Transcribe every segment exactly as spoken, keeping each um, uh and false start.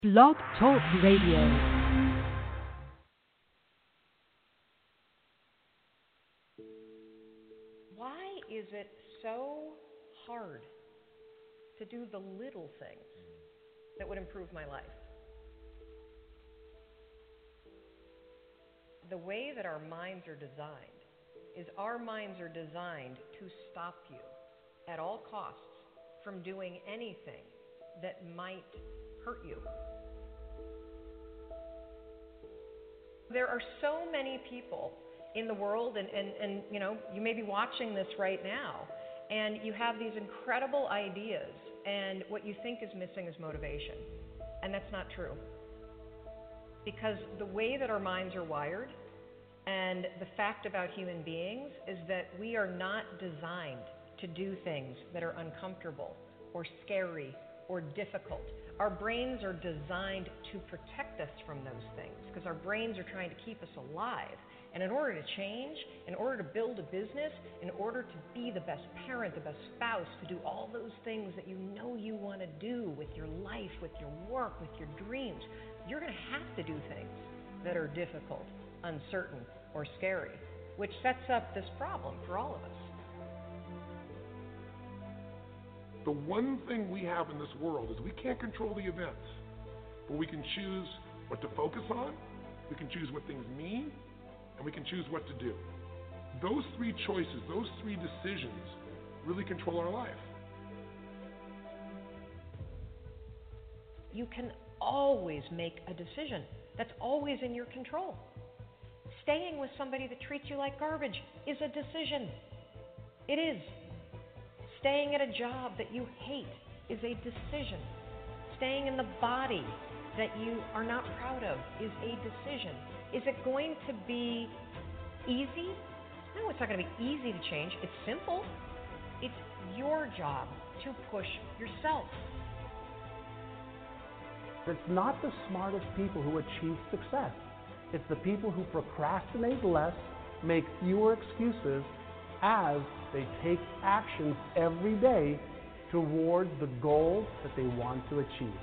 Blog Talk Radio. Why is it so hard to do the little things that would improve my life? The way that our minds are designed is our minds are designed to stop you at all costs from doing anything that might hurt you. There are so many people in the world, and, and, and you know, you may be watching this right now, and you have these incredible ideas, and what you think is missing is motivation. And that's not true. Because the way that our minds are wired, and the fact about human beings, is that we are not designed to do things that are uncomfortable or scary or difficult. Our brains are designed to protect us from those things because our brains are trying to keep us alive. And in order to change, in order to build a business, in order to be the best parent, the best spouse, to do all those things that you know you want to do with your life, with your work, with your dreams, you're going to have to do things that are difficult, uncertain, or scary, which sets up this problem for all of us. The one thing we have in this world is we can't control the events, but we can choose what to focus on, we can choose what things mean, and we can choose what to do. Those three choices, those three decisions really control our life. You can always make a decision. That's always in your control. Staying with somebody that treats you like garbage is a decision. It is. Staying at a job that you hate is a decision. Staying in the body that you are not proud of is a decision. Is it going to be easy? No, it's not going to be easy to change. It's simple. It's your job to push yourself. It's not the smartest people who achieve success. It's the people who procrastinate less, make fewer excuses, as they take actions every day toward the goals that they want to achieve.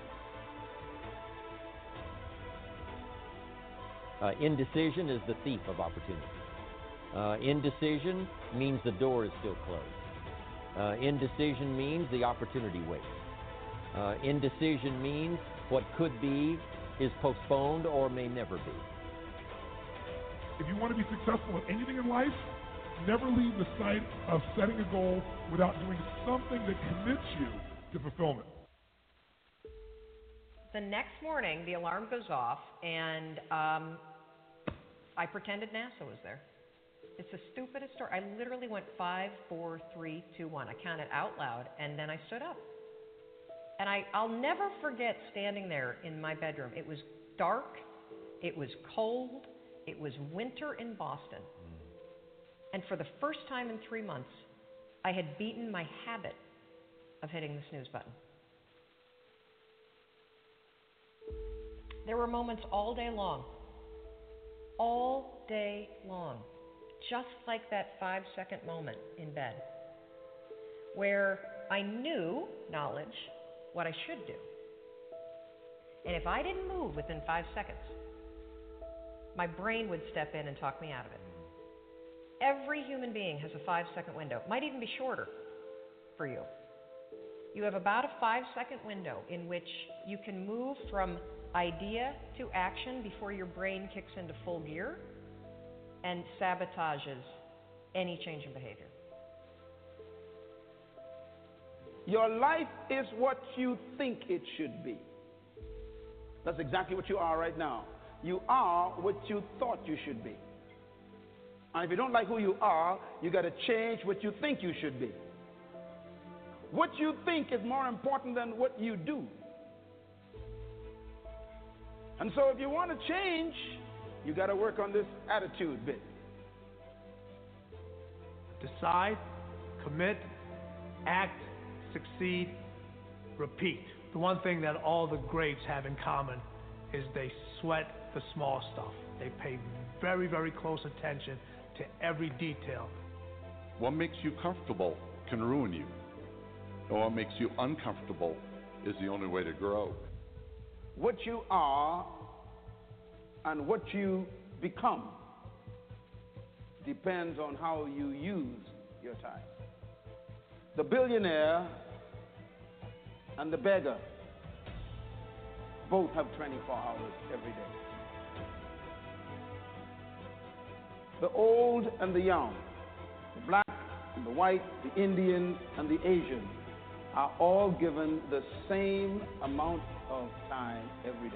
Uh, indecision is the thief of opportunity. Uh, indecision means the door is still closed. Uh, indecision means the opportunity waits. Uh, indecision means what could be is postponed or may never be. If you want to be successful in anything in life, never leave the sight of setting a goal without doing something that commits you to fulfillment. The next morning, the alarm goes off, and um, I pretended NASA was there. It's the stupidest story. I literally went five, four, three, two, one. I counted out loud, and then I stood up. And I, I'll never forget standing there in my bedroom. It was dark. It was cold. It was winter in Boston. And for the first time in three months, I had beaten my habit of hitting the snooze button. There were moments all day long, all day long, just like that five-second moment in bed, where I knew, knowledge, what I should do. And if I didn't move within five seconds, my brain would step in and talk me out of it. Every human being has a five-second window. It might even be shorter for you. You have about a five-second window in which you can move from idea to action before your brain kicks into full gear and sabotages any change in behavior. Your life is what you think it should be. That's exactly what you are right now. You are what you thought you should be. And if you don't like who you are, you got to change what you think you should be. What you think is more important than what you do. And so if you want to change, you got to work on this attitude bit. Decide, commit, act, succeed, repeat. The one thing that all the greats have in common is they sweat the small stuff. They pay very, very close attention to every detail. What makes you comfortable can ruin you. And what makes you uncomfortable is the only way to grow. what you are and what you become depends on how you use your time. The billionaire and the beggar both have twenty-four hours every day. The old and the young, the black and the white, the Indian and the Asian are all given the same amount of time every day.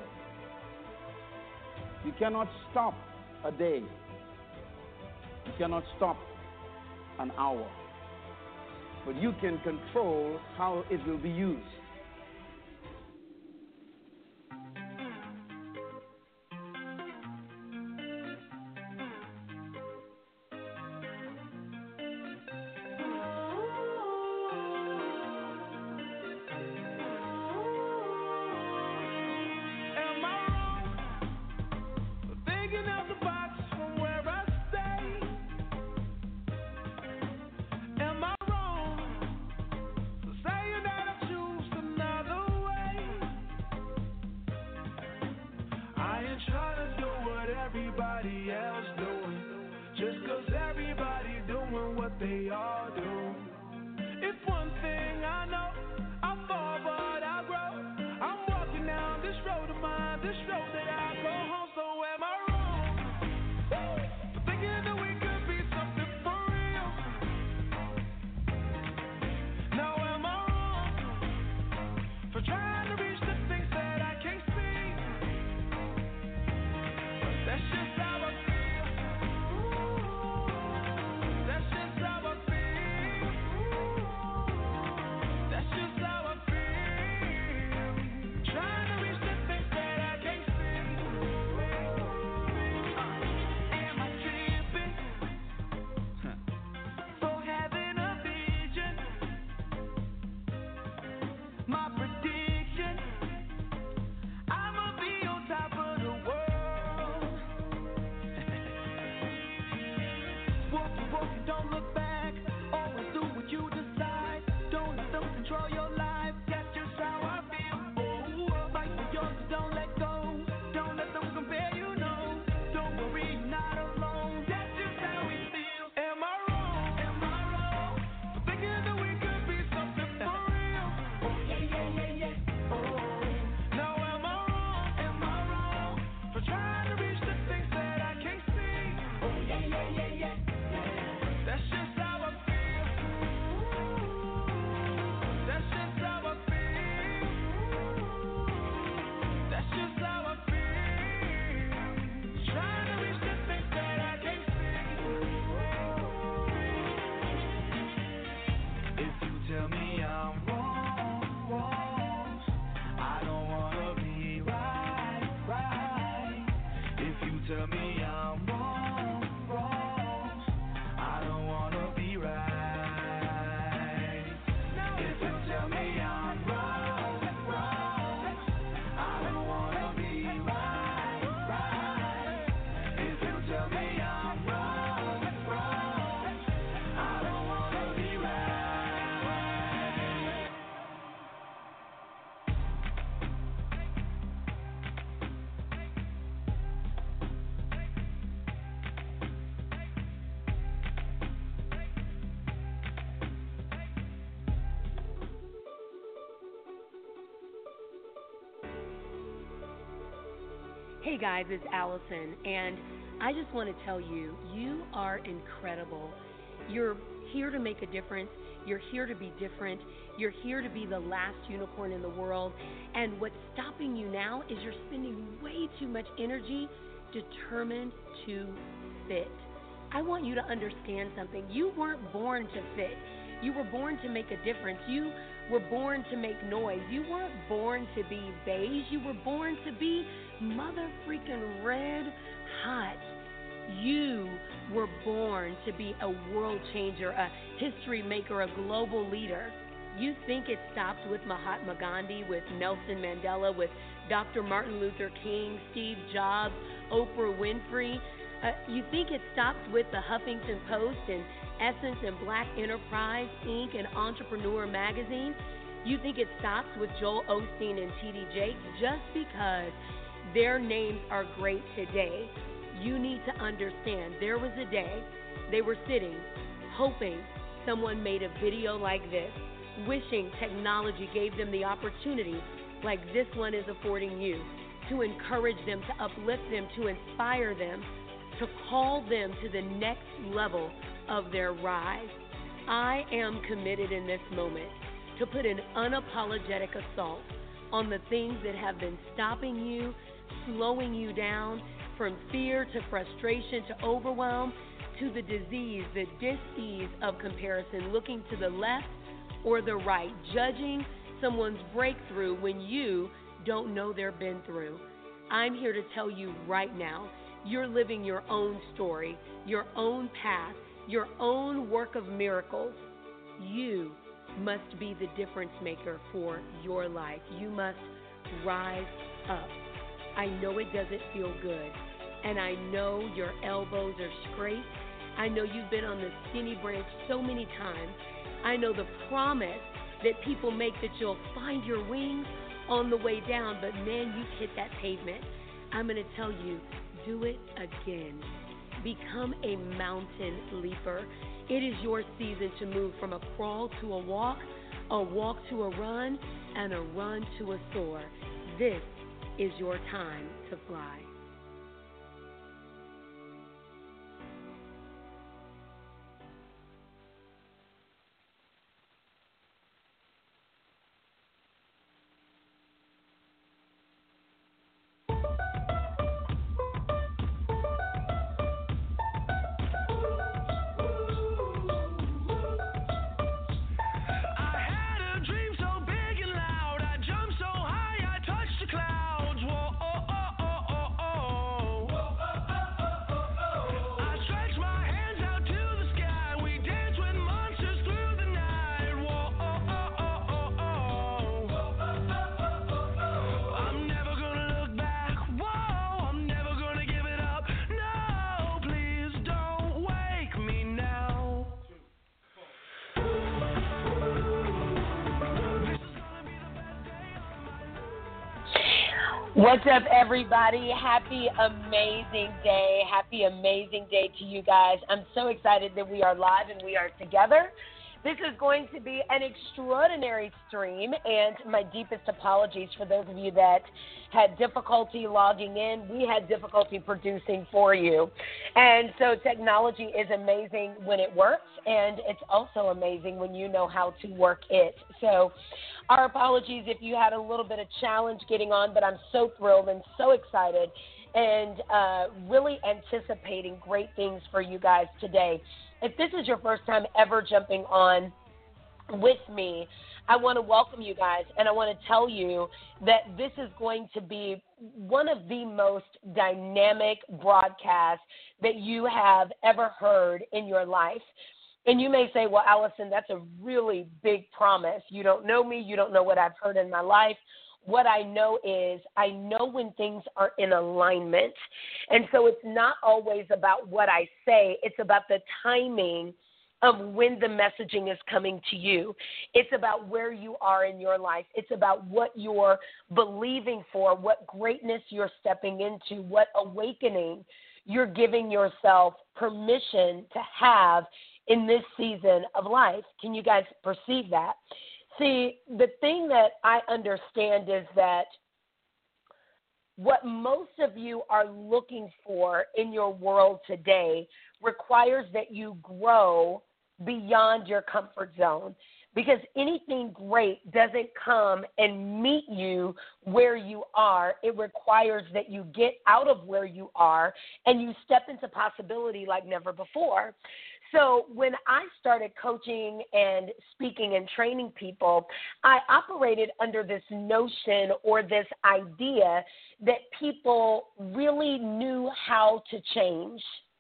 You cannot stop a day. You cannot stop an hour. But you can control how it will be used. Hey guys, it's Allison, and I just want to tell you, you are incredible. You're here to make a difference. You're here to be different. You're here to be the last unicorn in the world. And what's stopping you now is you're spending way too much energy determined to fit. I want you to understand something. You weren't born to fit. You were born to make a difference. You were born to make noise. You weren't born to be beige. You were born to be mother freaking red hot. You were born to be a world changer, a history maker, a global leader. You think it stopped with Mahatma Gandhi, with Nelson Mandela, with Doctor Martin Luther King, Steve Jobs, Oprah Winfrey. Uh, you think it stopped with the Huffington Post and Essence and Black Enterprise, Incorporated and Entrepreneur Magazine. You think it stops with Joel Osteen and T D Jakes just because their names are great today? You need to understand there was a day they were sitting, hoping someone made a video like this, wishing technology gave them the opportunity like this one is affording you, to encourage them, to uplift them, to inspire them, to call them to the next level of their rise. I am committed in this moment to put an unapologetic assault on the things that have been stopping you, slowing you down, from fear to frustration to overwhelm, to the disease, the dis-ease of comparison, looking to the left or the right, judging someone's breakthrough when you don't know they've been through. I'm here to tell you right now, you're living your own story, your own path, your own work of miracles. You must be the difference maker for your life. You must rise up. I know it doesn't feel good, and I know your elbows are scraped. I know you've been on the skinny branch so many times. I know the promise that people make that you'll find your wings on the way down, but man, you've hit that pavement. I'm going to tell you, do it again. Become a mountain leaper. It is your season to move from a crawl to a walk, a walk to a run, and a run to a soar. This is your time to fly. What's up, everybody? Happy amazing day. Happy amazing day to you guys. I'm so excited that we are live and we are together. This is going to be an extraordinary stream, and my deepest apologies for those of you that had difficulty logging in. We had difficulty producing for you. And so technology is amazing when it works, and it's also amazing when you know how to work it. So our apologies if you had a little bit of challenge getting on, but I'm so thrilled and so excited and uh, really anticipating great things for you guys today. If this is your first time ever jumping on with me, I want to welcome you guys, and I want to tell you that this is going to be one of the most dynamic broadcasts that you have ever heard in your life. And you may say, well, Allison, that's a really big promise. You don't know me. You don't know what I've heard in my life. What I know is I know when things are in alignment. And so it's not always about what I say. It's about the timing of when the messaging is coming to you. It's about where you are in your life. It's about what you're believing for, what greatness you're stepping into, what awakening you're giving yourself permission to have in this season of life. Can you guys perceive that? See, the thing that I understand is that what most of you are looking for in your world today requires that you grow beyond your comfort zone, because anything great doesn't come and meet you where you are. It requires that you get out of where you are and you step into possibility like never before. So when I started coaching and speaking and training people, I operated under this notion or this idea that people really knew how to change.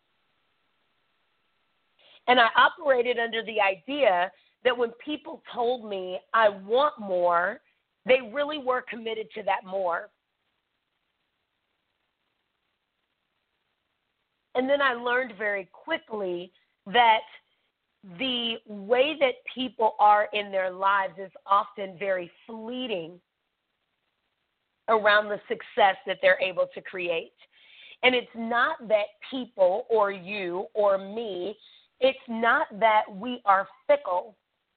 And I operated under the idea that when people told me I want more, they really were committed to that more. And then I learned very quickly that the way that people are in their lives is often very fleeting around the success that they're able to create. And it's not that people or you or me, it's not that we are fickle.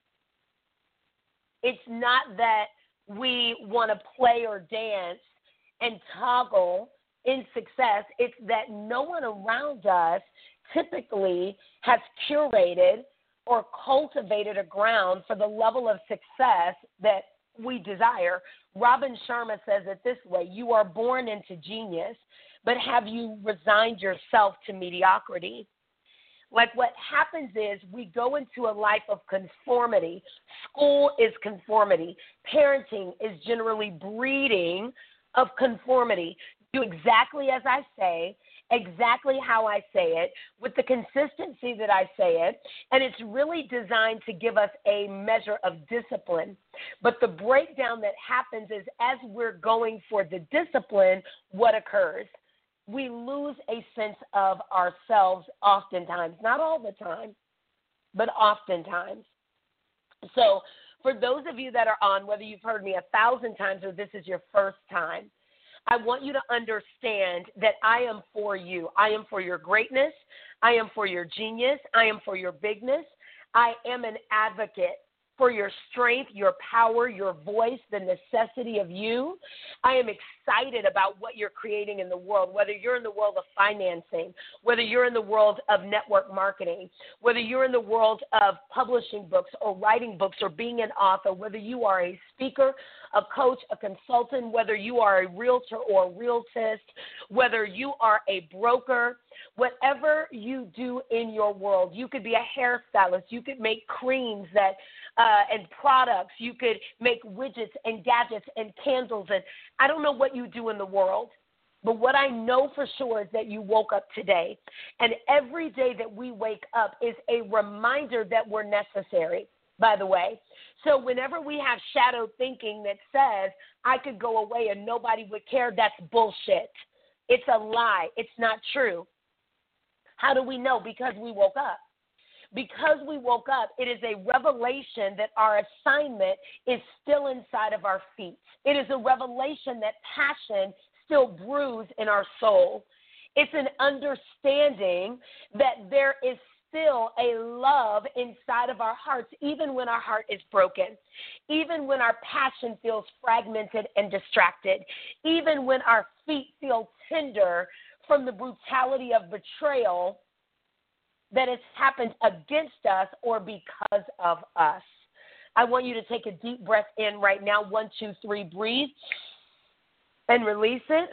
It's not that we want to play or dance and toggle in success. It's that no one around us typically has curated or cultivated a ground for the level of success that we desire. Robin Sharma says it this way: you are born into genius, but have you resigned yourself to mediocrity? Like, what happens is we go into a life of conformity. School is conformity. Parenting is generally breeding of conformity. Do exactly as I say, exactly how I say it, with the consistency that I say it, and it's really designed to give us a measure of discipline. But the breakdown that happens is, as we're going for the discipline, what occurs? We lose a sense of ourselves oftentimes, not all the time, but oftentimes. So for those of you that are on, whether you've heard me a thousand times or this is your first time, I want you to understand that I am for you. I am for your greatness. I am for your genius. I am for your bigness. I am an advocate for your strength, your power, your voice, the necessity of you. I am excited about what you're creating in the world, whether you're in the world of financing, whether you're in the world of network marketing, whether you're in the world of publishing books or writing books or being an author, whether you are a speaker, a coach, a consultant, whether you are a realtor or a realtist, whether you are a broker, whatever you do in your world. You could be a hairstylist. You could make creams that uh, and products. You could make widgets and gadgets and candles. And I don't know what you do in the world, but what I know for sure is that you woke up today. And every day that we wake up is a reminder that we're necessary, by the way. So whenever we have shadow thinking that says, I could go away and nobody would care, that's bullshit. It's a lie. It's not true. How do we know? Because we woke up. Because we woke up, it is a revelation that our assignment is still inside of our feet. It is a revelation that passion still brews in our soul. It's an understanding that there is still a love inside of our hearts, even when our heart is broken, even when our passion feels fragmented and distracted, even when our feet feel tender from the brutality of betrayal that has happened against us or because of us. I want you to take a deep breath in right now. One, two, three, breathe and release it.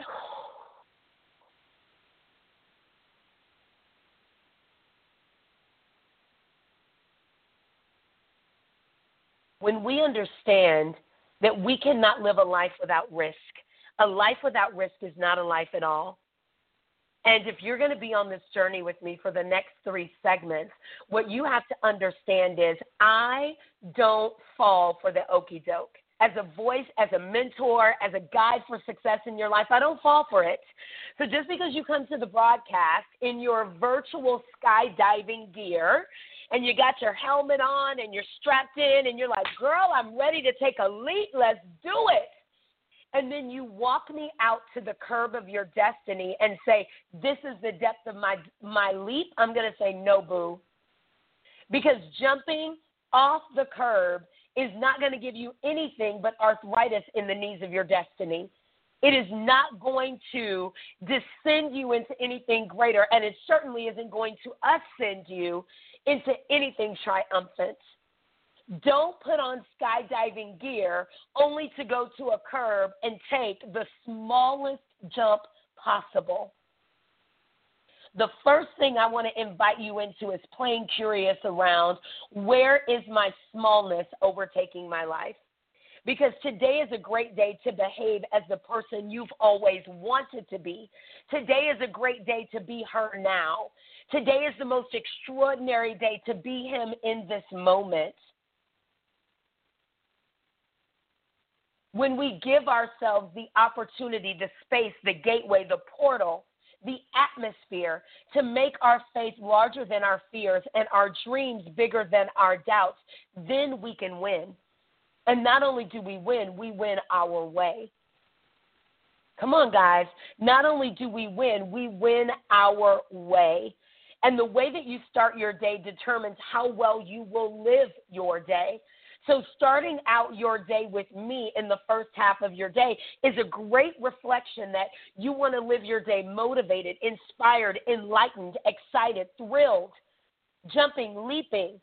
When we understand that we cannot live a life without risk, a life without risk is not a life at all. And if you're going to be on this journey with me for the next three segments, what you have to understand is I don't fall for the okie doke. As a voice, as a mentor, as a guide for success in your life, I don't fall for it. So just because you come to the broadcast in your virtual skydiving gear and you got your helmet on and you're strapped in and you're like, girl, I'm ready to take a leap, let's do it. And then you walk me out to the curb of your destiny and say, this is the depth of my my leap, I'm going to say, no, boo. Because jumping off the curb is not going to give you anything but arthritis in the knees of your destiny. It is not going to descend you into anything greater, and it certainly isn't going to ascend you into anything triumphant. Don't put on skydiving gear only to go to a curb and take the smallest jump possible. The first thing I want to invite you into is playing curious around, where is my smallness overtaking my life? Because today is a great day to behave as the person you've always wanted to be. Today is a great day to be her now. Today is the most extraordinary day to be him in this moment. When we give ourselves the opportunity, the space, the gateway, the portal, the atmosphere to make our faith larger than our fears and our dreams bigger than our doubts, then we can win. And not only do we win, we win our way. Come on, guys. Not only do we win, we win our way. And the way that you start your day determines how well you will live your day. So starting out your day with me in the first half of your day is a great reflection that you want to live your day motivated, inspired, enlightened, excited, thrilled, jumping, leaping.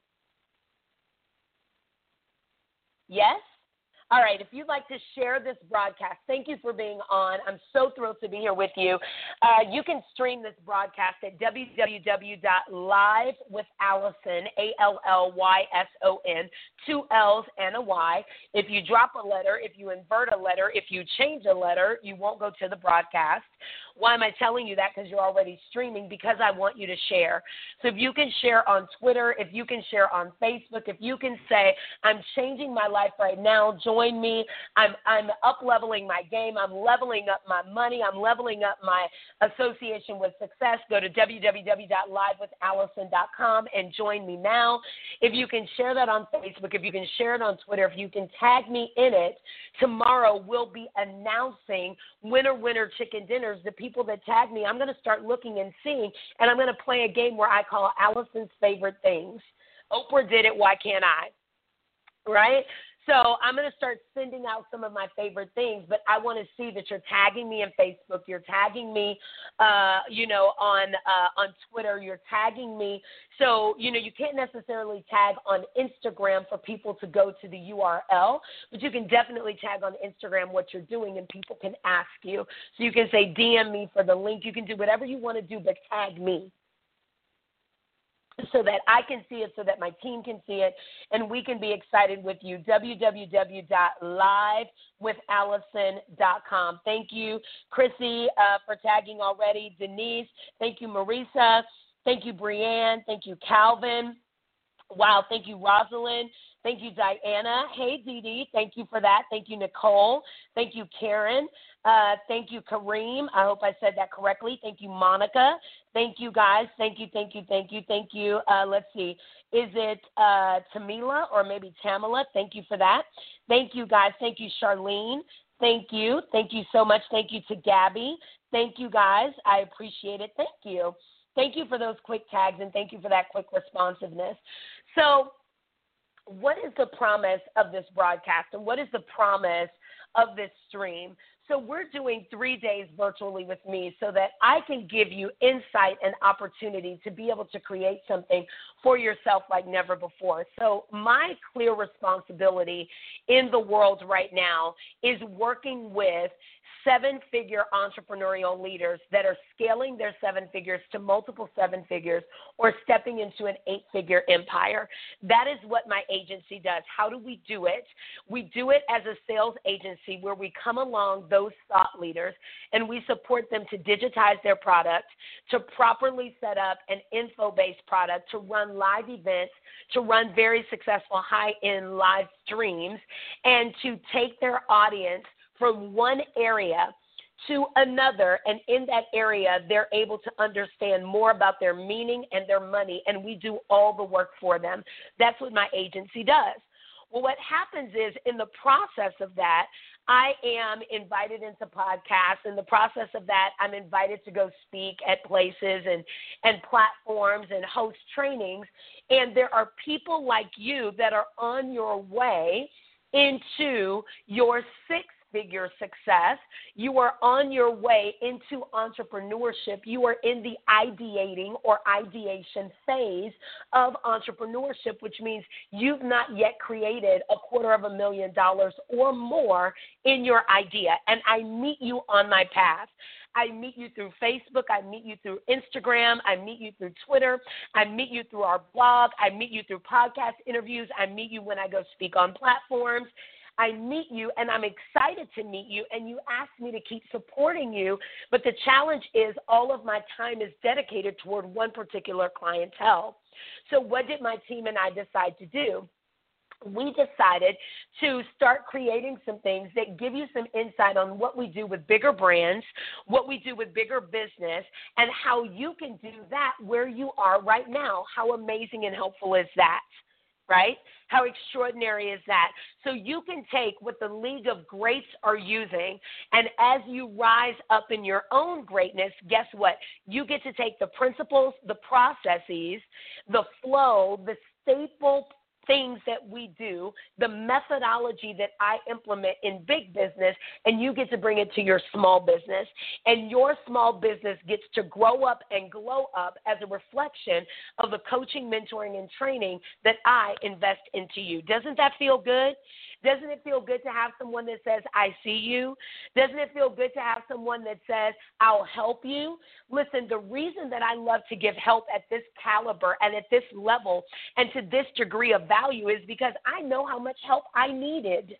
Yes? All right, if you'd like to share this broadcast, thank you for being on. I'm so thrilled to be here with you. Uh, you can stream this broadcast at w w w dot live with Allison, A L L Y S O N, two L's and a Y. If you drop a letter, if you invert a letter, if you change a letter, you won't go to the broadcast. Why am I telling you that? Because you're already streaming, because I want you to share. So if you can share on Twitter, if you can share on Facebook, if you can say, I'm changing my life right now, join me. I'm, I'm up-leveling my game. I'm leveling up my money. I'm leveling up my association with success. Go to w w w dot live with allison dot com and join me now. If you can share that on Facebook, if you can share it on Twitter, if you can tag me in it, tomorrow we'll be announcing winner, winner, chicken dinners. The people that tag me, I'm going to start looking and seeing, and I'm going to play a game where I call Allison's favorite things. Oprah did it, why can't I? Right? So I'm going to start sending out some of my favorite things, but I want to see that you're tagging me in Facebook, you're tagging me, uh, you know, on uh, on Twitter, you're tagging me. So, you know, you can't necessarily tag on Instagram for people to go to the U R L, but you can definitely tag on Instagram what you're doing, and people can ask you. So you can say D M me for the link. You can do whatever you want to do, but tag me, so that I can see it, so that my team can see it, and we can be excited with you. w w w dot live with allison dot com. Thank you, Chrissy, uh, for tagging already. Denise, thank you, Marisa. Thank you, Brianne. Thank you, Calvin. Wow, thank you, Rosalind. Thank you, Diana. Hey, Dee Dee, thank you for that. Thank you, Nicole. Thank you, Karen. Uh, thank you, Kareem. I hope I said that correctly. Thank you, Monica. Thank you, guys. Thank you, thank you, thank you, thank you. Uh, let's see. Is it uh, Tamila or maybe Tamala? Thank you for that. Thank you, guys. Thank you, Charlene. Thank you. Thank you so much. Thank you to Gabby. Thank you, guys. I appreciate it. Thank you. Thank you for those quick tags, and thank you for that quick responsiveness. So what is the promise of this broadcast, and what is the promise of this stream? So we're doing three days virtually with me so that I can give you insight and opportunity to be able to create something for yourself like never before. So my clear responsibility in the world right now is working with seven-figure entrepreneurial leaders that are scaling their seven figures to multiple seven figures or stepping into an eight-figure empire. That is what my agency does. How do we do it? We do it as a sales agency where we come along those thought leaders and we support them to digitize their product, to properly set up an info-based product, to run live events, to run very successful high-end live streams, and to take their audience from one area to another, and in that area, they're able to understand more about their meaning and their money, and we do all the work for them. That's what my agency does. Well, what happens is, in the process of that, I am invited into podcasts. In the process of that, I'm invited to go speak at places and, and platforms and host trainings, and there are people like you that are on your way into your sixth figure success. You are on your way into entrepreneurship. You are in the ideating or ideation phase of entrepreneurship, which means you've not yet created a quarter of a million dollars or more in your idea. And I meet you on my path. I meet you through Facebook. I meet you through Instagram. I meet you through Twitter. I meet you through our blog. I meet you through podcast interviews. I meet you when I go speak on platforms. I meet you, and I'm excited to meet you, and you ask me to keep supporting you, but the challenge is all of my time is dedicated toward one particular clientele. So what did my team and I decide to do? we decided to start creating some things that give you some insight on what we do with bigger brands, what we do with bigger business, and how you can do that where you are right now. How amazing and helpful is that, right? How extraordinary is that? So you can take what the League of Greats are using, and as you rise up in your own greatness, guess what? You get to take the principles, the processes, the flow, the staple things that we do, the methodology that I implement in big business, and you get to bring it to your small business. And your small business gets to grow up and glow up as a reflection of the coaching, mentoring, and training that I invest into you. Doesn't that feel good? Doesn't it feel good to have someone that says, I see you? Doesn't it feel good to have someone that says, I'll help you? Listen, the reason that I love to give help at this caliber and at this level and to this degree of value is because I know how much help I needed.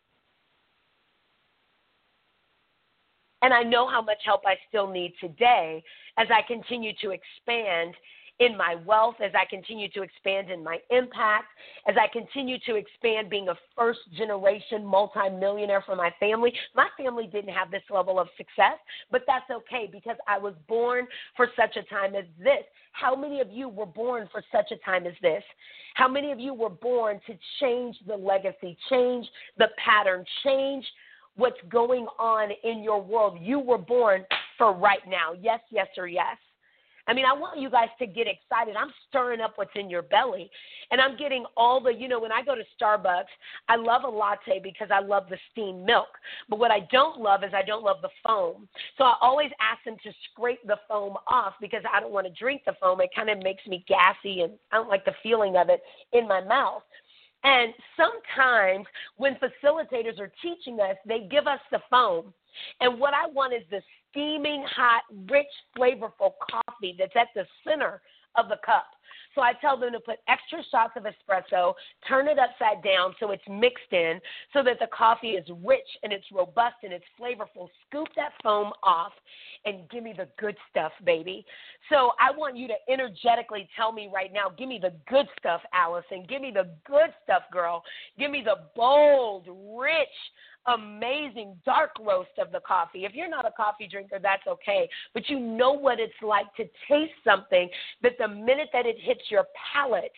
And I know how much help I still need today as I continue to expand in my wealth, as I continue to expand in my impact, as I continue to expand being a first-generation multimillionaire for my family. My family didn't have this level of success, but that's okay because I was born for such a time as this. How many of you were born for such a time as this? How many of you were born to change the legacy, change the pattern, change what's going on in your world? You were born for right now. Yes, yes, or yes. I mean, I want you guys to get excited. I'm stirring up what's in your belly, and I'm getting all the, you know, when I go to Starbucks, I love a latte because I love the steamed milk. But what I don't love is I don't love the foam. So I always ask them to scrape the foam off because I don't want to drink the foam. It kind of makes me gassy, and I don't like the feeling of it in my mouth. And sometimes when facilitators are teaching us, they give us the foam. And what I want is the steaming, hot, rich, flavorful coffee that's at the center of the cup. So I tell them to put extra shots of espresso, turn it upside down so it's mixed in so that the coffee is rich and it's robust and it's flavorful. Scoop that foam off and give me the good stuff, baby. So I want you to energetically tell me right now, give me the good stuff, Allison. Give me the good stuff, girl. Give me the bold, rich, amazing dark roast of the coffee. If you're not a coffee drinker, that's okay. But you know what it's like to taste something that the minute that it hits your palate,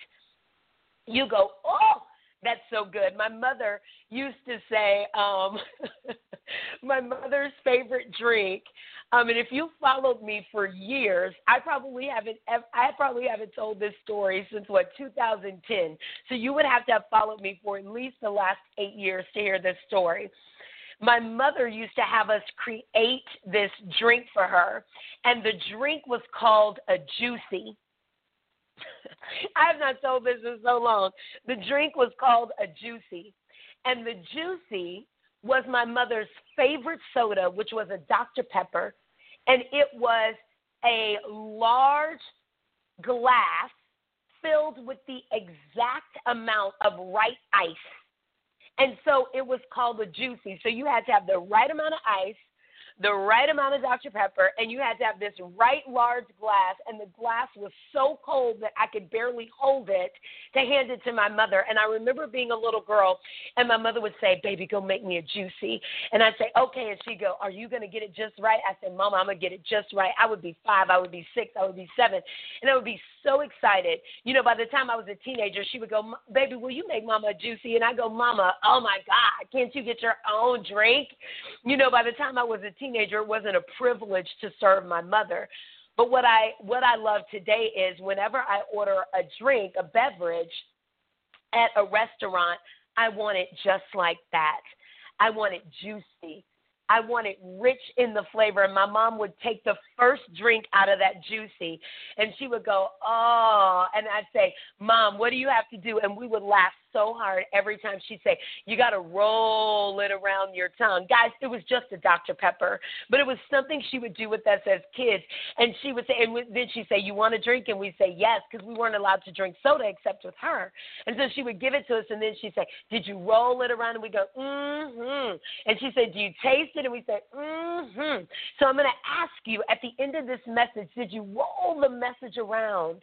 you go, oh, that's so good. My mother used to say, um, my mother's favorite drink, um, and if you followed me for years, I probably haven't, I probably haven't told this story since, what, two thousand ten. So you would have to have followed me for at least the last eight years to hear this story. My mother used to have us create this drink for her, and the drink was called a juicy. I have not told this in so long. The drink was called a juicy, and the juicy was my mother's favorite soda, which was a Doctor Pepper, and it was a large glass filled with the exact amount of right ice. And so it was called a juicy. So you had to have the right amount of ice, the right amount of Doctor Pepper, and you had to have this right large glass, and the glass was so cold that I could barely hold it to hand it to my mother. And I remember being a little girl, and my mother would say, baby, go make me a juicy. And I'd say, okay, and she'd go, are you going to get it just right? I said, Mama, I'm going to get it just right. I would be five, I would be six, I would be seven, and I would be so excited. You know, by the time I was a teenager, she would go, baby, will you make Mama a juicy? And I go, Mama, oh, my God, can't you get your own drink? You know, by the time I was a teenager, it wasn't a privilege to serve my mother. But what I what I love today is whenever I order a drink, a beverage at a restaurant, I want it just like that. I want it juicy. I want it rich in the flavor. And my mom would take the first drink out of that juicy, and she would go, oh, and I'd say, Mom, what do you have to do? And we would laugh so hard every time she'd say, you got to roll it around your tongue. Guys, it was just a Doctor Pepper, but it was something she would do with us as kids. And she would say, and then she'd say, you want a drink? And we'd say, yes, because we weren't allowed to drink soda except with her. And so she would give it to us, and then she'd say, did you roll it around? And we go, mm-hmm. And she said, do you taste it? And we said, mm-hmm. So I'm going to ask you at the end of this message, did you roll the message around?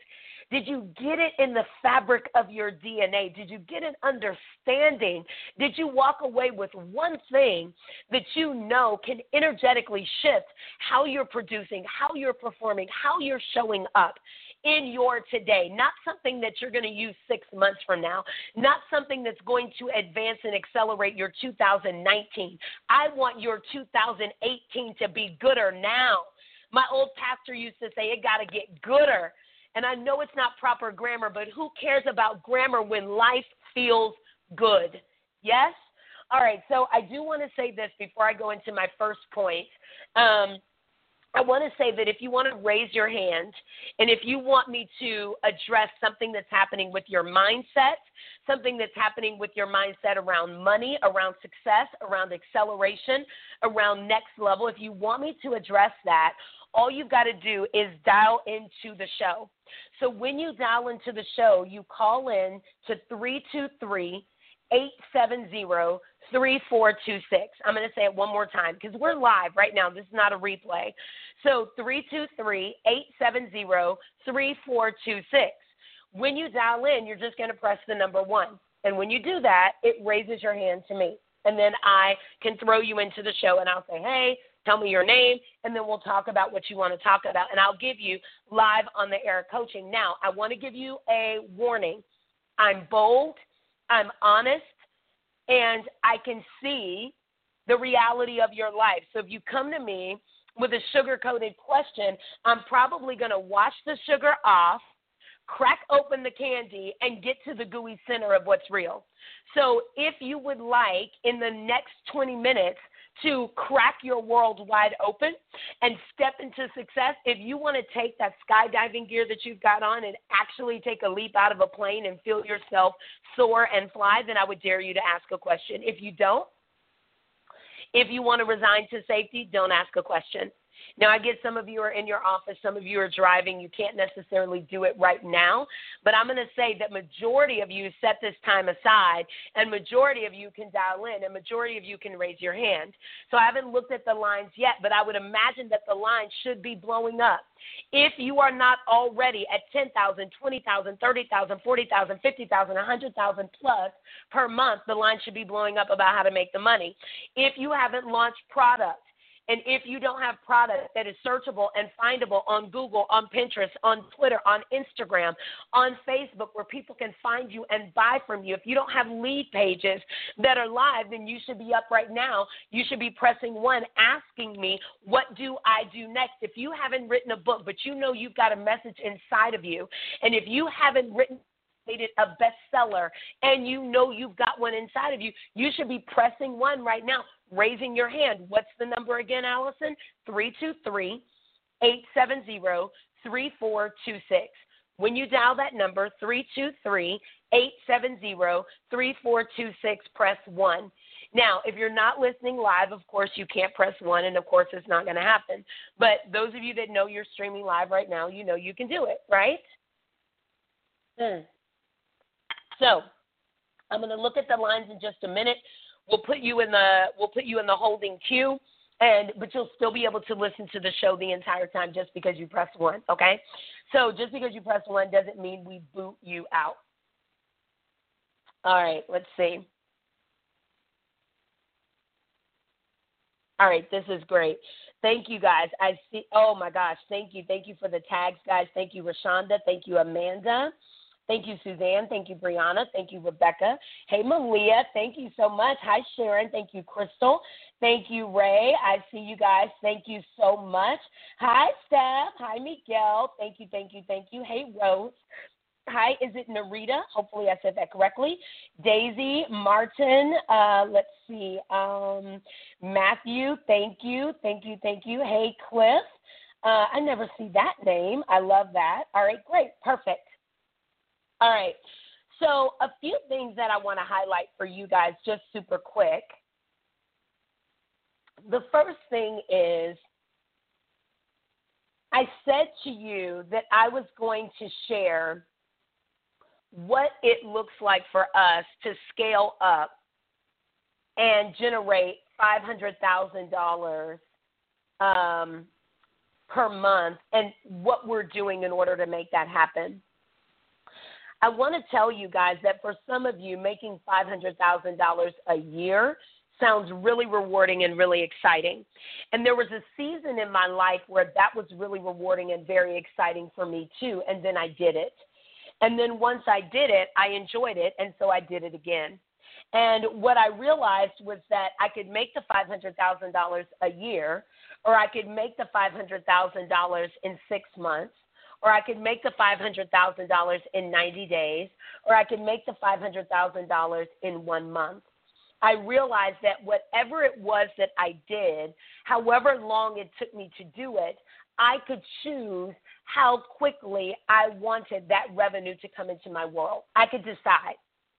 Did you get it in the fabric of your D N A? Did you get an understanding? Did you walk away with one thing that you know can energetically shift how you're producing, how you're performing, how you're showing up in your today? Not something that you're going to use six months from now, not something that's going to advance and accelerate your two thousand nineteen. I want your two thousand eighteen to be gooder now. My old pastor used to say, it got to get gooder. And I know it's not proper grammar, but who cares about grammar when life feels good? Yes? All right, so I do want to say this before I go into my first point. Um, I want to say that if you want to raise your hand and if you want me to address something that's happening with your mindset, something that's happening with your mindset around money, around success, around acceleration, around next level, if you want me to address that, all you've got to do is dial into the show. So when you dial into the show, you call in to three two three, eight seven zero, three four two six. I'm going to say it one more time because we're live right now. This is not a replay. So three two three, eight seven zero, three four two six. When you dial in, you're just going to press the number one. And when you do that, it raises your hand to me. And then I can throw you into the show and I'll say, hey, tell me your name, and then we'll talk about what you want to talk about. And I'll give you live on the air coaching. Now, I want to give you a warning. I'm bold, I'm honest, and I can see the reality of your life. So if you come to me with a sugar-coated question, I'm probably going to wash the sugar off, crack open the candy, and get to the gooey center of what's real. So if you would like, in the next twenty minutes, to crack your world wide open and step into success, if you want to take that skydiving gear that you've got on and actually take a leap out of a plane and feel yourself soar and fly, then I would dare you to ask a question. If you don't, if you want to resign to safety, don't ask a question. Now, I get some of you are in your office, some of you are driving. You can't necessarily do it right now, but I'm going to say that majority of you set this time aside, and majority of you can dial in, and majority of you can raise your hand. So I haven't looked at the lines yet, but I would imagine that the lines should be blowing up. If you are not already at ten thousand, twenty thousand, thirty thousand, forty thousand, fifty thousand, one hundred thousand plus per month, the line should be blowing up about how to make the money. If you haven't launched product, and if you don't have product that is searchable and findable on Google, on Pinterest, on Twitter, on Instagram, on Facebook, where people can find you and buy from you, if you don't have lead pages that are live, then you should be up right now. You should be pressing one, asking me, what do I do next? If you haven't written a book, but you know you've got a message inside of you, and if you haven't written made it a bestseller, and you know you've got one inside of you, you should be pressing one right now, raising your hand. What's the number again, Allison? three two three, eight seven zero, three four two six. When you dial that number, three two three, eight seven zero, three four two six, press one. Now, if you're not listening live, of course, you can't press one, and, of course, it's not going to happen. But those of you that know you're streaming live right now, you know you can do it, right? Hmm. So I'm going to look at the lines in just a minute. We'll put you in the we'll put you in the holding queue, and but you'll still be able to listen to the show the entire time just because you press one. Okay, so just because you press one doesn't mean we boot you out. All right, let's see. All right, this is great. Thank you, guys. I see. Oh my gosh, thank you, thank you for the tags, guys. Thank you, Rashonda. Thank you, Amanda. Thank you, Suzanne. Thank you, Brianna. Thank you, Rebecca. Hey, Malia. Thank you so much. Hi, Sharon. Thank you, Crystal. Thank you, Ray. I see you guys. Thank you so much. Hi, Steph. Hi, Miguel. Thank you, thank you, thank you. Hey, Rose. Hi, is it Narita? Hopefully I said that correctly. Daisy, Martin, uh, let's see. Um, Matthew, thank you. Thank you, thank you. Hey, Cliff. Uh, I never see that name. I love that. All right, great. Perfect. All right, so a few things that I want to highlight for you guys just super quick. The first thing is I said to you that I was going to share what it looks like for us to scale up and generate five hundred thousand dollars um, per month and what we're doing in order to make that happen. I want to tell you guys that for some of you, making five hundred thousand dollars a year sounds really rewarding and really exciting. And there was a season in my life where that was really rewarding and very exciting for me too, and then I did it. And then once I did it, I enjoyed it, and so I did it again. And what I realized was that I could make the five hundred thousand dollars a year, or I could make the five hundred thousand dollars in six months, or I could make the five hundred thousand dollars in ninety days, or I could make the five hundred thousand dollars in one month. I realized that whatever it was that I did, however long it took me to do it, I could choose how quickly I wanted that revenue to come into my world. I could decide.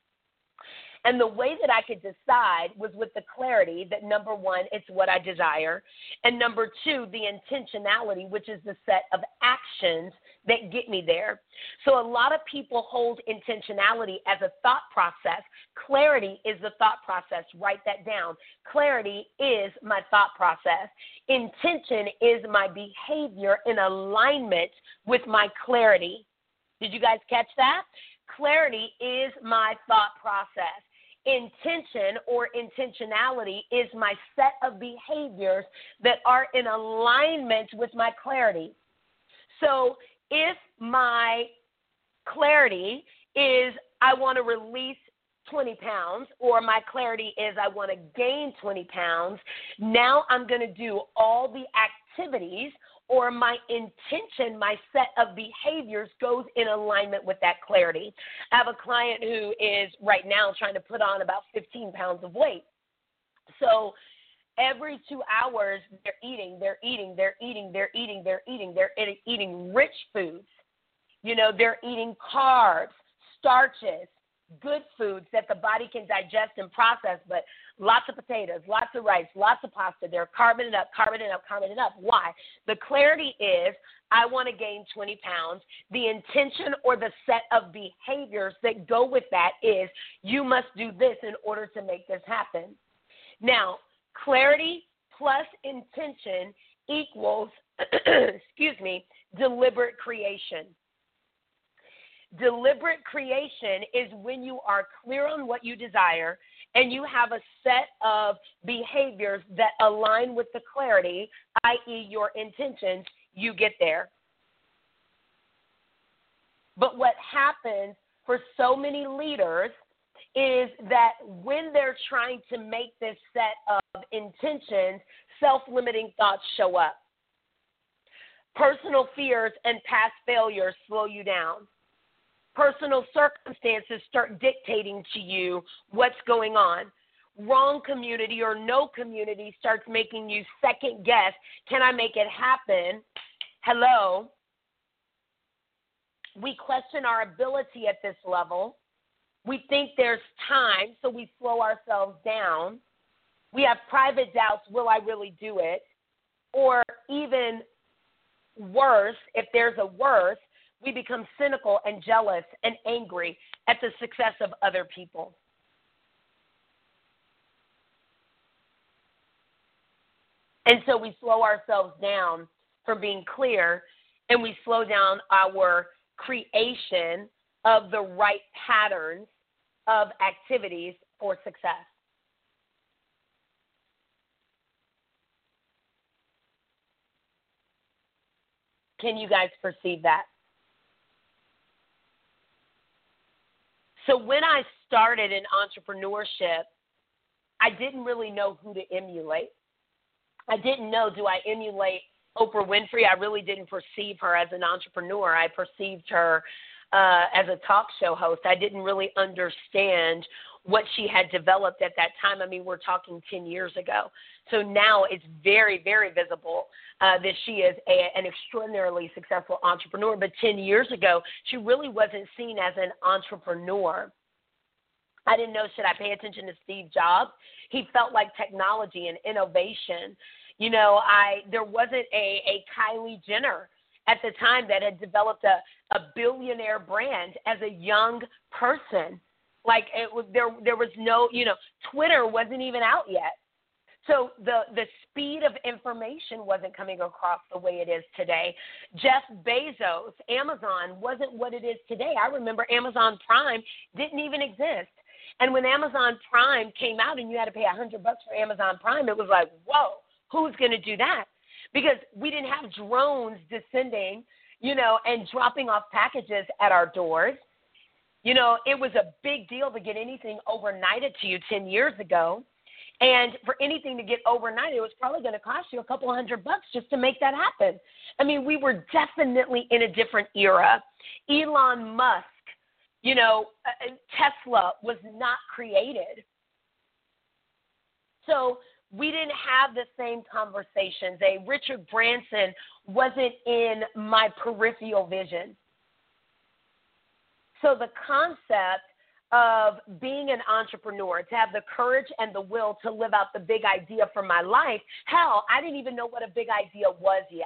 And the way that I could decide was with the clarity that, number one, it's what I desire, and number two, the intentionality, which is the set of actions that get me there. So a lot of people hold intentionality as a thought process. Clarity is the thought process. Write that down. Clarity is my thought process. Intention is my behavior in alignment with my clarity. Did you guys catch that? Clarity is my thought process. Intention or intentionality is my set of behaviors that are in alignment with my clarity. So if my clarity is I want to release twenty pounds, or my clarity is I want to gain twenty pounds, now I'm going to do all the activities, or my intention, my set of behaviors goes in alignment with that clarity. I have a client who is right now trying to put on about fifteen pounds of weight. So every two hours, they're eating, they're eating, they're eating, they're eating, they're eating, they're eating rich foods. You know, they're eating carbs, starches, good foods that the body can digest and process, but lots of potatoes, lots of rice, lots of pasta. They're carving it up, carving it up, carving it up. Why? The clarity is I want to gain twenty pounds. The intention or the set of behaviors that go with that is you must do this in order to make this happen. Now, clarity plus intention equals, excuse me, deliberate creation. Deliberate creation is when you are clear on what you desire and you have a set of behaviors that align with the clarity, that is your intentions, you get there. But what happens for so many leaders is that when they're trying to make this set of intentions, self-limiting thoughts show up. Personal fears and past failures slow you down. Personal circumstances start dictating to you what's going on. Wrong community or no community starts making you second guess. Can I make it happen? Hello? We question our ability at this level. We think there's time, so we slow ourselves down. We have private doubts, will I really do it? Or even worse, if there's a worse, we become cynical and jealous and angry at the success of other people. And so we slow ourselves down from being clear, and we slow down our creation of the right patterns of activities for success. Can you guys perceive that? So when I started in entrepreneurship, I didn't really know who to emulate. I didn't know, do I emulate Oprah Winfrey? I really didn't perceive her as an entrepreneur. I perceived her uh, as a talk show host. I didn't really understand what she had developed at that time. I mean, we're talking ten years ago. So now it's very, very visible uh, that she is a, an extraordinarily successful entrepreneur. But ten years ago, she really wasn't seen as an entrepreneur. I didn't know, should I pay attention to Steve Jobs? He felt like technology and innovation. You know, I there wasn't a, a Kylie Jenner at the time that had developed a, a billionaire brand as a young person. Like it was, there, there was no, you know, Twitter wasn't even out yet. So the, the speed of information wasn't coming across the way it is today. Jeff Bezos, Amazon, wasn't what it is today. I remember Amazon Prime didn't even exist. And when Amazon Prime came out and you had to pay one hundred bucks for Amazon Prime, it was like, whoa, who's going to do that? Because we didn't have drones descending, you know, and dropping off packages at our doors. You know, it was a big deal to get anything overnighted to you ten years ago. And for anything to get overnight, it was probably going to cost you a couple hundred bucks just to make that happen. I mean, we were definitely in a different era. Elon Musk, you know, Tesla was not created. So we didn't have the same conversations. A Richard Branson wasn't in my peripheral vision. So the concept of being an entrepreneur, to have the courage and the will to live out the big idea for my life, hell, I didn't even know what a big idea was yet.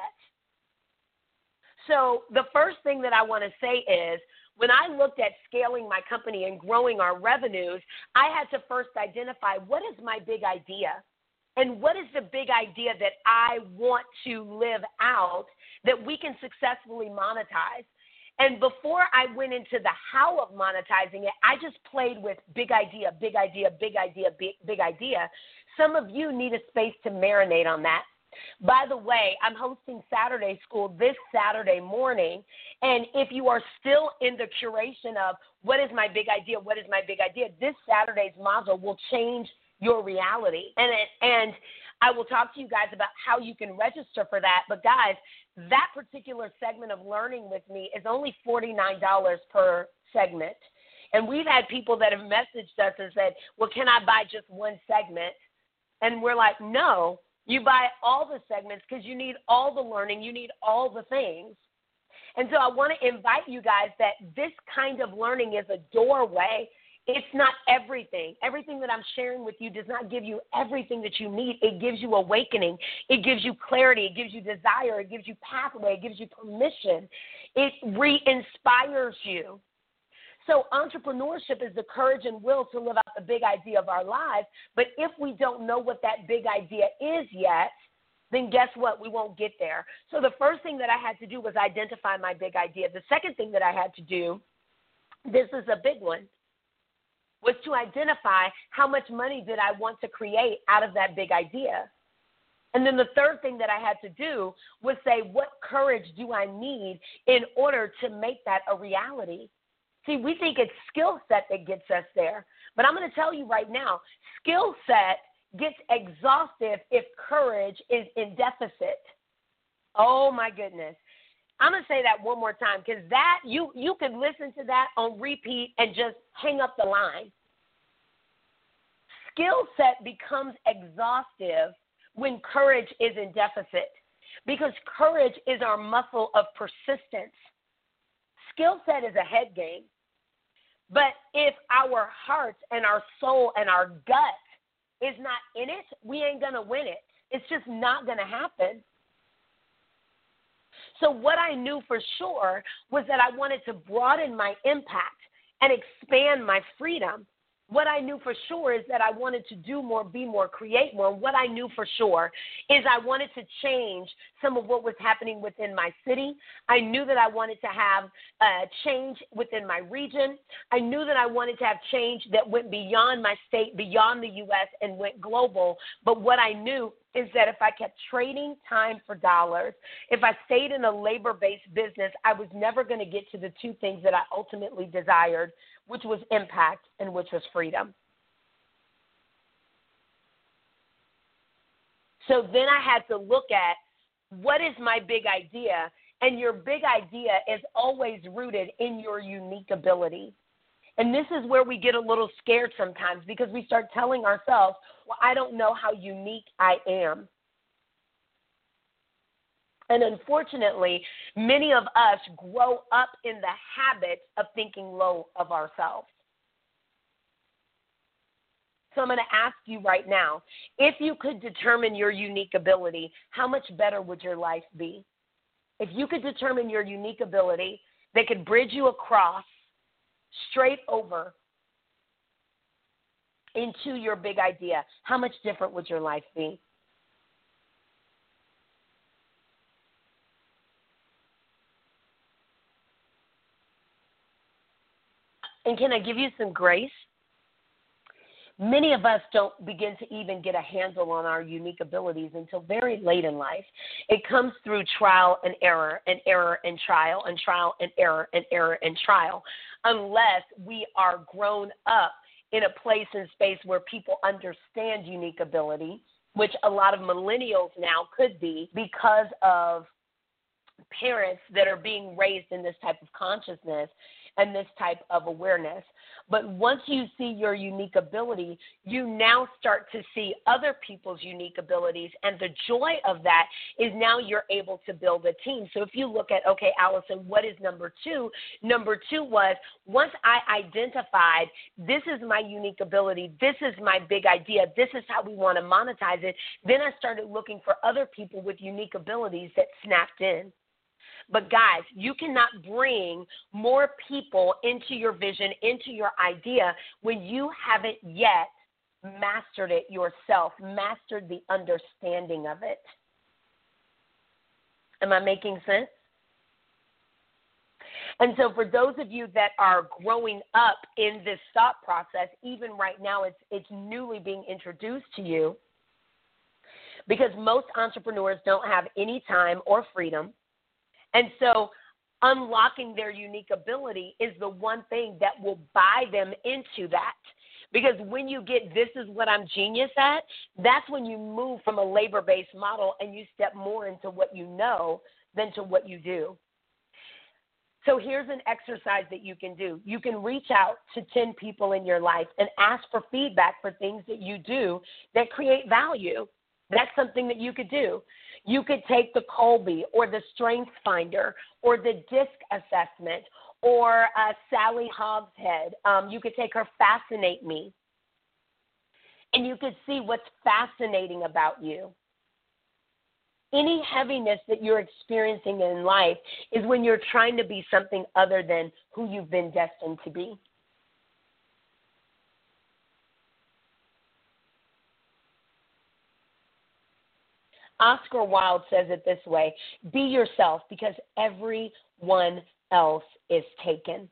So the first thing that I want to say is, when I looked at scaling my company and growing our revenues, I had to first identify, what is my big idea? And what is the big idea that I want to live out that we can successfully monetize? And before I went into the how of monetizing it, I just played with big idea, big idea, big idea, big, big idea. Some of you need a space to marinate on that. By the way, I'm hosting Saturday School this Saturday morning, and if you are still in the curation of what is my big idea, what is my big idea, this Saturday's module will change your reality. And, it, and I will talk to you guys about how you can register for that. But, guys, that particular segment of learning with me is only forty-nine dollars per segment. And we've had people that have messaged us and said, well, can I buy just one segment? And we're like, no, you buy all the segments because you need all the learning. You need all the things. And so I want to invite you guys that this kind of learning is a doorway. It's not everything. Everything that I'm sharing with you does not give you everything that you need. It gives you awakening. It gives you clarity. It gives you desire. It gives you pathway. It gives you permission. It re-inspires you. So entrepreneurship is the courage and will to live out the big idea of our lives. But if we don't know what that big idea is yet, then guess what? We won't get there. So the first thing that I had to do was identify my big idea. The second thing that I had to do, this is a big one, was to identify how much money did I want to create out of that big idea. And then the third thing that I had to do was say, what courage do I need in order to make that a reality? See, we think it's skill set that gets us there. But I'm going to tell you right now, skill set gets exhaustive if courage is in deficit. Oh, my goodness. I'm going to say that one more time, because that you, you could listen to that on repeat and just hang up the line. Skill set becomes exhaustive when courage is in deficit, because courage is our muscle of persistence. Skill set is a head game. But if our heart and our soul and our gut is not in it, we ain't going to win it. It's just not going to happen. So what I knew for sure was that I wanted to broaden my impact and expand my freedom. What I knew for sure is that I wanted to do more, be more, create more. What I knew for sure is I wanted to change some of what was happening within my city. I knew that I wanted to have uh, change within my region. I knew that I wanted to have change that went beyond my state, beyond the U S, and went global. But what I knew is that if I kept trading time for dollars, if I stayed in a labor-based business, I was never going to get to the two things that I ultimately desired, which was impact and which was freedom. So then I had to look at, what is my big idea? And your big idea is always rooted in your unique ability. And this is where we get a little scared sometimes, because we start telling ourselves, well, I don't know how unique I am. And unfortunately, many of us grow up in the habit of thinking low of ourselves. So I'm going to ask you right now, if you could determine your unique ability, how much better would your life be? If you could determine your unique ability that could bridge you across, straight over, into your big idea, how much different would your life be? And can I give you some grace? Many of us don't begin to even get a handle on our unique abilities until very late in life. It comes through trial and error and error and trial and trial and error and error and trial, unless we are grown up in a place and space where people understand unique ability, which a lot of millennials now could be because of parents that are being raised in this type of consciousness and this type of awareness. But once you see your unique ability, you now start to see other people's unique abilities. And the joy of that is now you're able to build a team. So if you look at, okay, Allison, what is number two? Number two was once I identified this is my unique ability, this is my big idea, this is how we want to monetize it, then I started looking for other people with unique abilities that snapped in. But guys, you cannot bring more people into your vision, into your idea, when you haven't yet mastered it yourself, mastered the understanding of it. Am I making sense? And so for those of you that are growing up in this thought process, even right now it's it's newly being introduced to you, because most entrepreneurs don't have any time or freedom. And so unlocking their unique ability is the one thing that will buy them into that. Because when you get this is what I'm genius at, that's when you move from a labor-based model and you step more into what you know than to what you do. So here's an exercise that you can do. You can reach out to ten people in your life and ask for feedback for things that you do that create value. That's something that you could do. You could take the Colby or the Strength Finder or the DISC assessment or uh, Sally Hogshead. Um, you could take her Fascinate Me, and you could see what's fascinating about you. Any heaviness that you're experiencing in life is when you're trying to be something other than who you've been destined to be. Oscar Wilde says it this way: be yourself because everyone else is taken.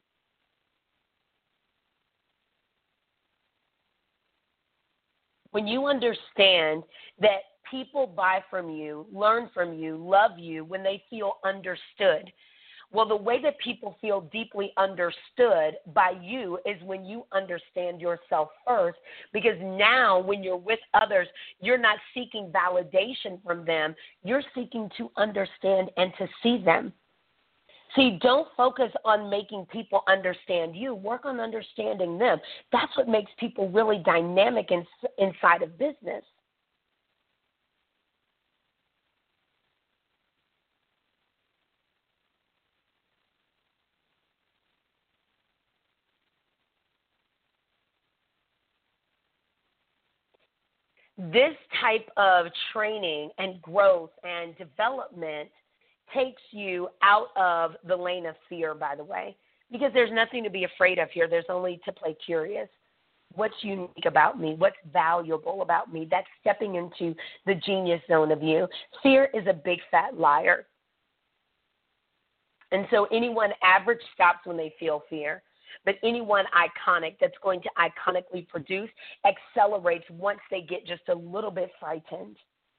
When you understand that people buy from you, learn from you, love you when they feel understood. Well, the way that people feel deeply understood by you is when you understand yourself first, because now when you're with others, you're not seeking validation from them. You're seeking to understand and to see them. See, don't focus on making people understand you. Work on understanding them. That's what makes people really dynamic in, inside of business. This type of training and growth and development takes you out of the lane of fear, by the way, because there's nothing to be afraid of here. There's only to play curious. What's unique about me? What's valuable about me? That's stepping into the genius zone of you. Fear is a big fat liar. And so anyone average stops when they feel fear. But anyone iconic that's going to iconically produce accelerates once they get just a little bit frightened.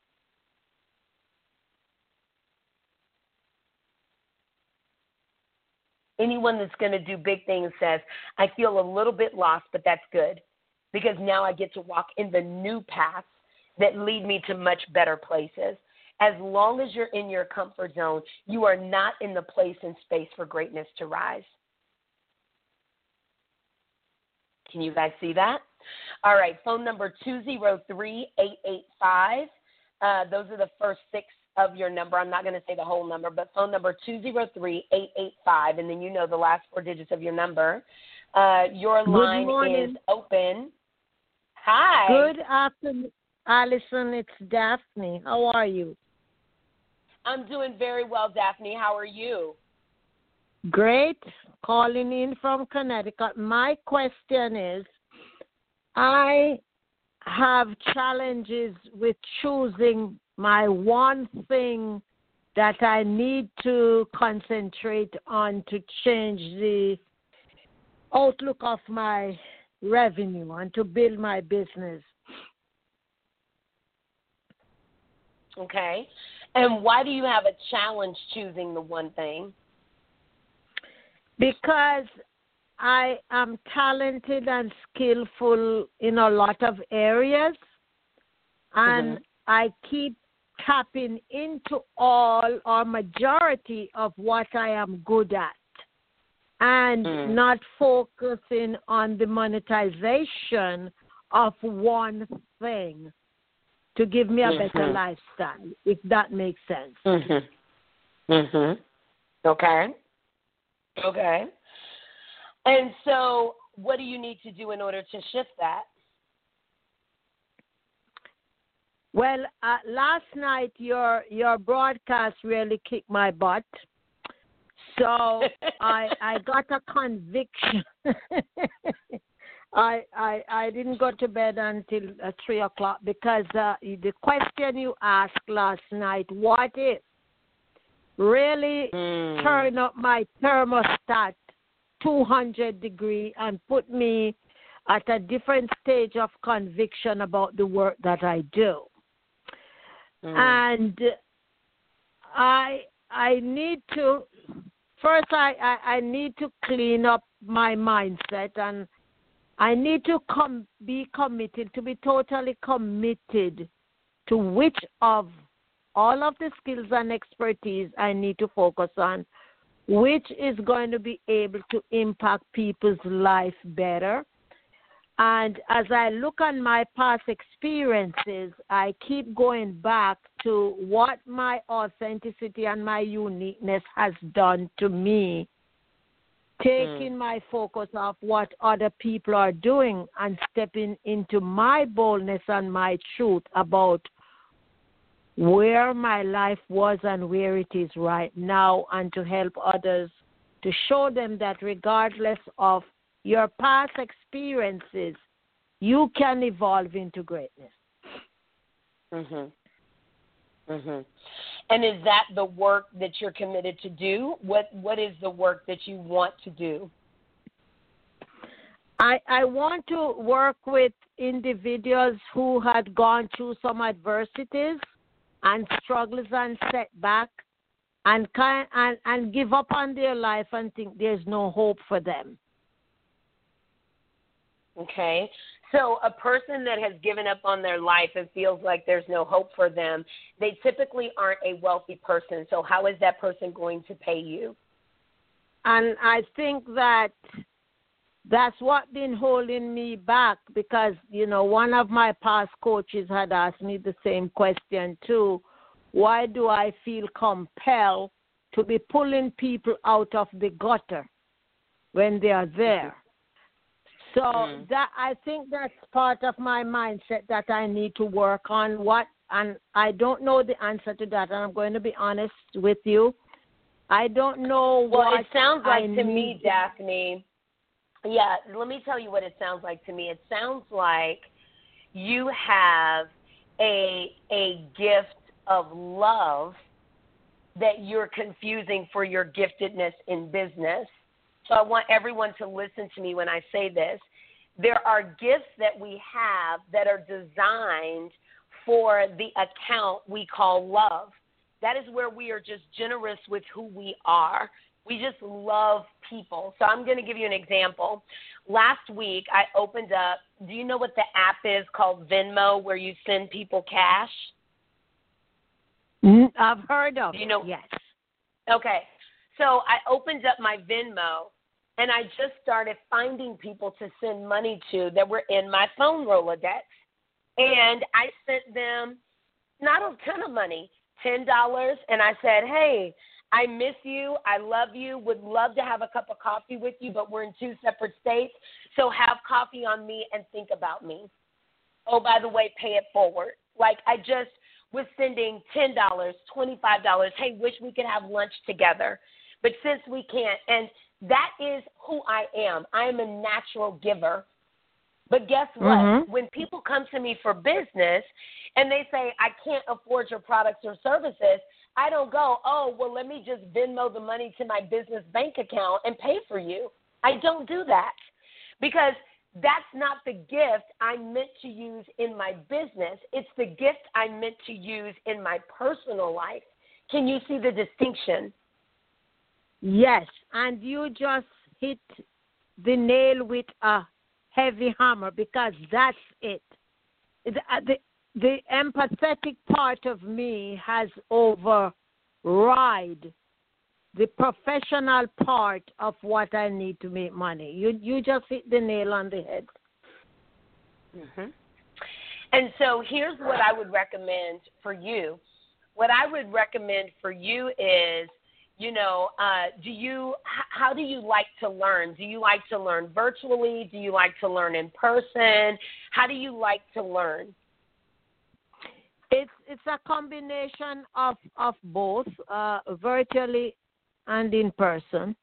Anyone that's going to do big things says, I feel a little bit lost, but that's good, because now I get to walk in the new paths that lead me to much better places. As long as you're in your comfort zone, you are not in the place and space for greatness to rise. Can you guys see that? All right, phone number two zero three, eight eight five. Uh, those are the first six of your number. I'm not going to say the whole number, but phone number two zero three, eight eight five, and then you know the last four digits of your number. Uh, your line is open. Hi. Good afternoon, Allison. It's Daphne. How are you? I'm doing very well, Daphne. How are you? Great. Calling in from Connecticut. My question is, I have challenges with choosing my one thing that I need to concentrate on to change the outlook of my revenue and to build my business. Okay. And why do you have a challenge choosing the one thing? Because I am talented and skillful in a lot of areas, and mm-hmm. I keep tapping into all or majority of what I am good at and mm. not focusing on the monetization of one thing to give me a mm-hmm. better lifestyle, if that makes sense. Mm-hmm. Mm-hmm. Okay. Okay. And so what do you need to do in order to shift that? Well, uh, last night your your broadcast really kicked my butt. So I I got a conviction. I, I I didn't go to bed until uh, three o'clock because uh, the question you asked last night, what if, really mm. turn up my thermostat two hundred degree and put me at a different stage of conviction about the work that I do. Mm. And I I need to, first I, I, I need to clean up my mindset, and I need to com- be committed, to be totally committed to which of all of the skills and expertise I need to focus on, which is going to be able to impact people's life better. And as I look on my past experiences, I keep going back to what my authenticity and my uniqueness has done to me, taking mm. my focus off what other people are doing and stepping into my boldness and my truth about where my life was and where it is right now, and to help others, to show them that regardless of your past experiences, you can evolve into greatness. Mhm. Mhm. And is that the work that you're committed to do? What What is the work that you want to do? I I want to work with individuals who had gone through some adversities and struggles and setbacks, and kind and, and give up on their life and think there's no hope for them. Okay. So a person that has given up on their life and feels like there's no hope for them, they typically aren't a wealthy person. So how is that person going to pay you? And I think that that's what been holding me back, because, you know, one of my past coaches had asked me the same question too. Why do I feel compelled to be pulling people out of the gutter when they are there? So mm. that I think that's part of my mindset that I need to work on. What, and I don't know the answer to that, and I'm going to be honest with you. I don't know well, what Well, it sounds like I to need. me, Daphne, yeah, let me tell you what it sounds like to me. It sounds like you have a a gift of love that you're confusing for your giftedness in business. So I want everyone to listen to me when I say this. There are gifts that we have that are designed for the account we call love. That is where we are just generous with who we are. We just love people. So I'm going to give you an example. Last week, I opened up, do you know what the app is called Venmo, where you send people cash? I've heard of do you know? it, yes. Okay. So I opened up my Venmo, and I just started finding people to send money to that were in my phone Rolodex. And I sent them not a ton of money, ten dollars, and I said, hey, I miss you. I love you. Would love to have a cup of coffee with you, but we're in two separate states. So have coffee on me and think about me. Oh, by the way, pay it forward. Like I just was sending ten dollars, twenty-five dollars. Hey, wish we could have lunch together. But since we can't, and that is who I am. I am a natural giver. But guess what? Mm-hmm. When people come to me for business and they say, I can't afford your products or services, I don't go, oh, well, let me just Venmo the money to my business bank account and pay for you. I don't do that because that's not the gift I meant to use in my business. It's the gift I meant to use in my personal life. Can you see the distinction? Yes, and you just hit the nail with a heavy hammer because that's it. The, the, the empathetic part of me has override the professional part of what I need to make money. You you just hit the nail on the head. Mm-hmm. And so here's what I would recommend for you. What I would recommend for you is, you know, uh, do you, h- how do you like to learn? Do you like to learn virtually? Do you like to learn in person? How do you like to learn? It's it's a combination of, of both, uh, virtually and in person.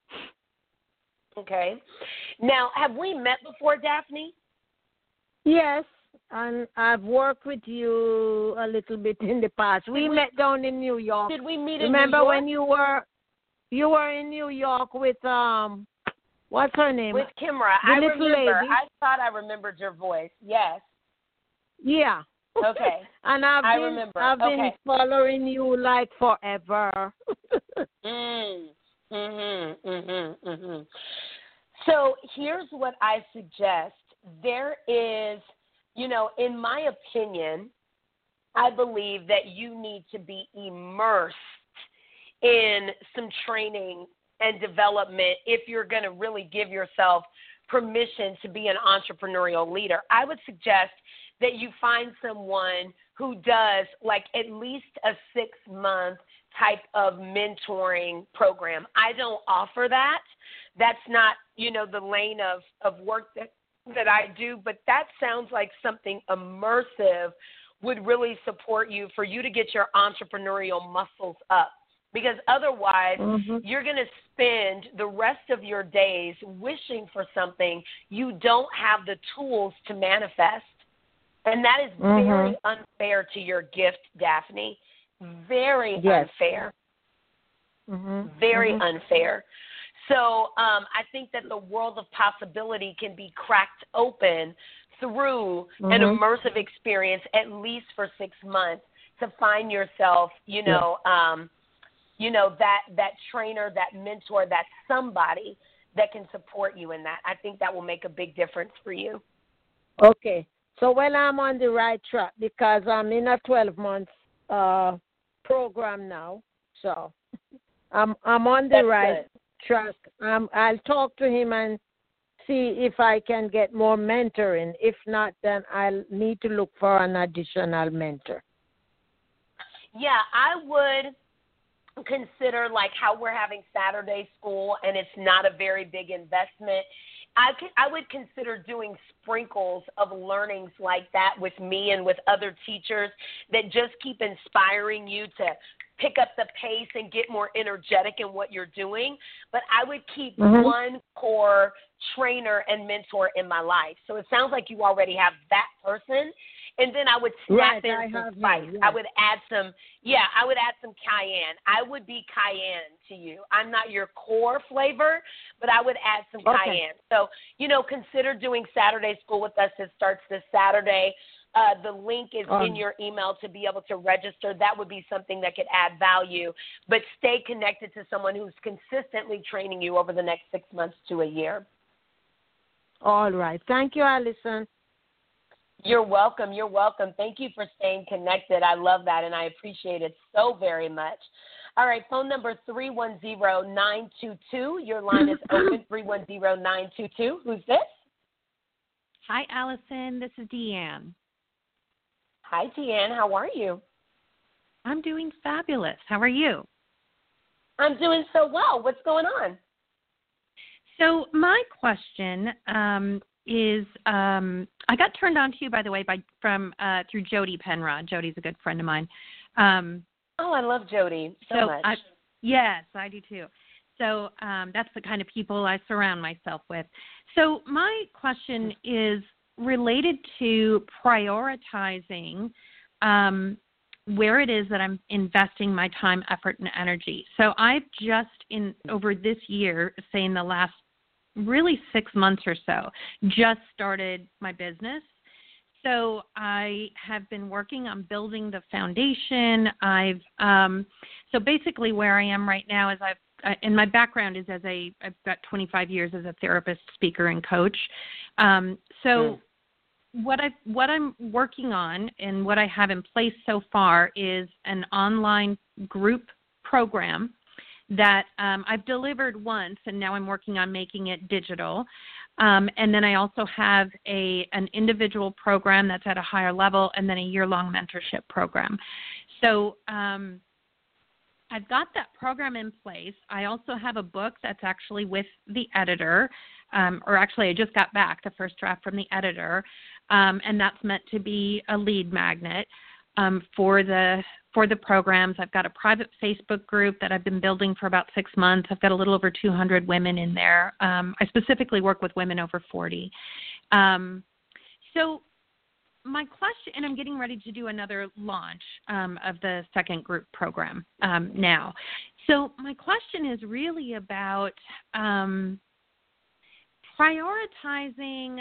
Okay. Now, have we met before, Daphne? Yes, and I've worked with you a little bit in the past. We, we met down in New York. Did we meet in Remember New York? when you were you were in New York with um what's her name? With Kimra. The I little remember. lady. I thought I remembered your voice. Yes. Yeah. Okay. And I've I been remember. I've been Okay. following you like forever. mm. Mhm. Mhm. Mhm. So here's what I suggest. There is, you know, in my opinion, I believe that you need to be immersed in some training and development if you're going to really give yourself permission to be an entrepreneurial leader. I would suggest that you find someone who does like at least a six-month type of mentoring program. I don't offer that. That's not, you know, the lane of, of work that, that I do, but that sounds like something immersive would really support you for you to get your entrepreneurial muscles up. Because otherwise, mm-hmm. you're going to spend the rest of your days wishing for something you don't have the tools to manifest. And that is mm-hmm. very unfair to your gift, Daphne. Very yes. unfair. Mm-hmm. Very mm-hmm. unfair. So um, I think that the world of possibility can be cracked open through mm-hmm. an immersive experience, at least for six months, to find yourself, you know, yeah. um, you know, that, that trainer, that mentor, that somebody that can support you in that. I think that will make a big difference for you. Okay. So when I'm on the right track, because I'm in a twelve-month uh, program now, so I'm I'm on the That's right good. track. Um, I'll talk to him and see if I can get more mentoring. If not, then I'll need to look for an additional mentor. Yeah, I would consider like how we're having Saturday school and it's not a very big investment. I, could, I would consider doing sprinkles of learnings like that with me and with other teachers that just keep inspiring you to pick up the pace and get more energetic in what you're doing. But I would keep mm-hmm. one core trainer and mentor in my life. So it sounds like you already have that person. And then I would snap right, in I some spice. You, yeah. I would add some, yeah, I would add some cayenne. I would be cayenne to you. I'm not your core flavor, but I would add some okay. cayenne. So, you know, consider doing Saturday school with us. It starts this Saturday. Uh, the link is um, in your email to be able to register. That would be something that could add value. But stay connected to someone who's consistently training you over the next six months to a year. All right. Thank you, Allison. You're welcome. You're welcome. Thank you for staying connected. I love that, and I appreciate it so very much. All right, phone number three one zero, nine two two. Your line is open, three one zero, nine two two. Who's this? Hi, Allison. This is Deanne. Hi, Deanne. How are you? I'm doing fabulous. How are you? I'm doing so well. What's going on? So my question um, is, um, I got turned on to you, by the way, by from uh, through Jody Penrod. Jody's a good friend of mine. Um, oh, I love Jody so, so much. I, yes, I do too. So um, that's the kind of people I surround myself with. So my question is, related to prioritizing um, where it is that I'm investing my time, effort, and energy. So I've just in over this year, say in the last really six months or so, just started my business. So I have been working on building the foundation. I've um, so basically where I am right now is I've uh, and my background is as a I've got twenty-five years as a therapist, speaker, and coach. Um, so mm. what I what I'm working on and what I have in place so far is an online group program that um, I've delivered once, and now I'm working on making it digital. Um, and then I also have a an individual program that's at a higher level, and then a year-long mentorship program. So um, I've got that program in place. I also have a book that's actually with the editor, um, or actually I just got back the first draft from the editor, um, and that's meant to be a lead magnet um, for the for the programs. I've got a private Facebook group that I've been building for about six months. I've got a little over two hundred women in there. Um, I specifically work with women over forty. Um, so my question, and I'm getting ready to do another launch um, of the second group program um, now. So my question is really about um, prioritizing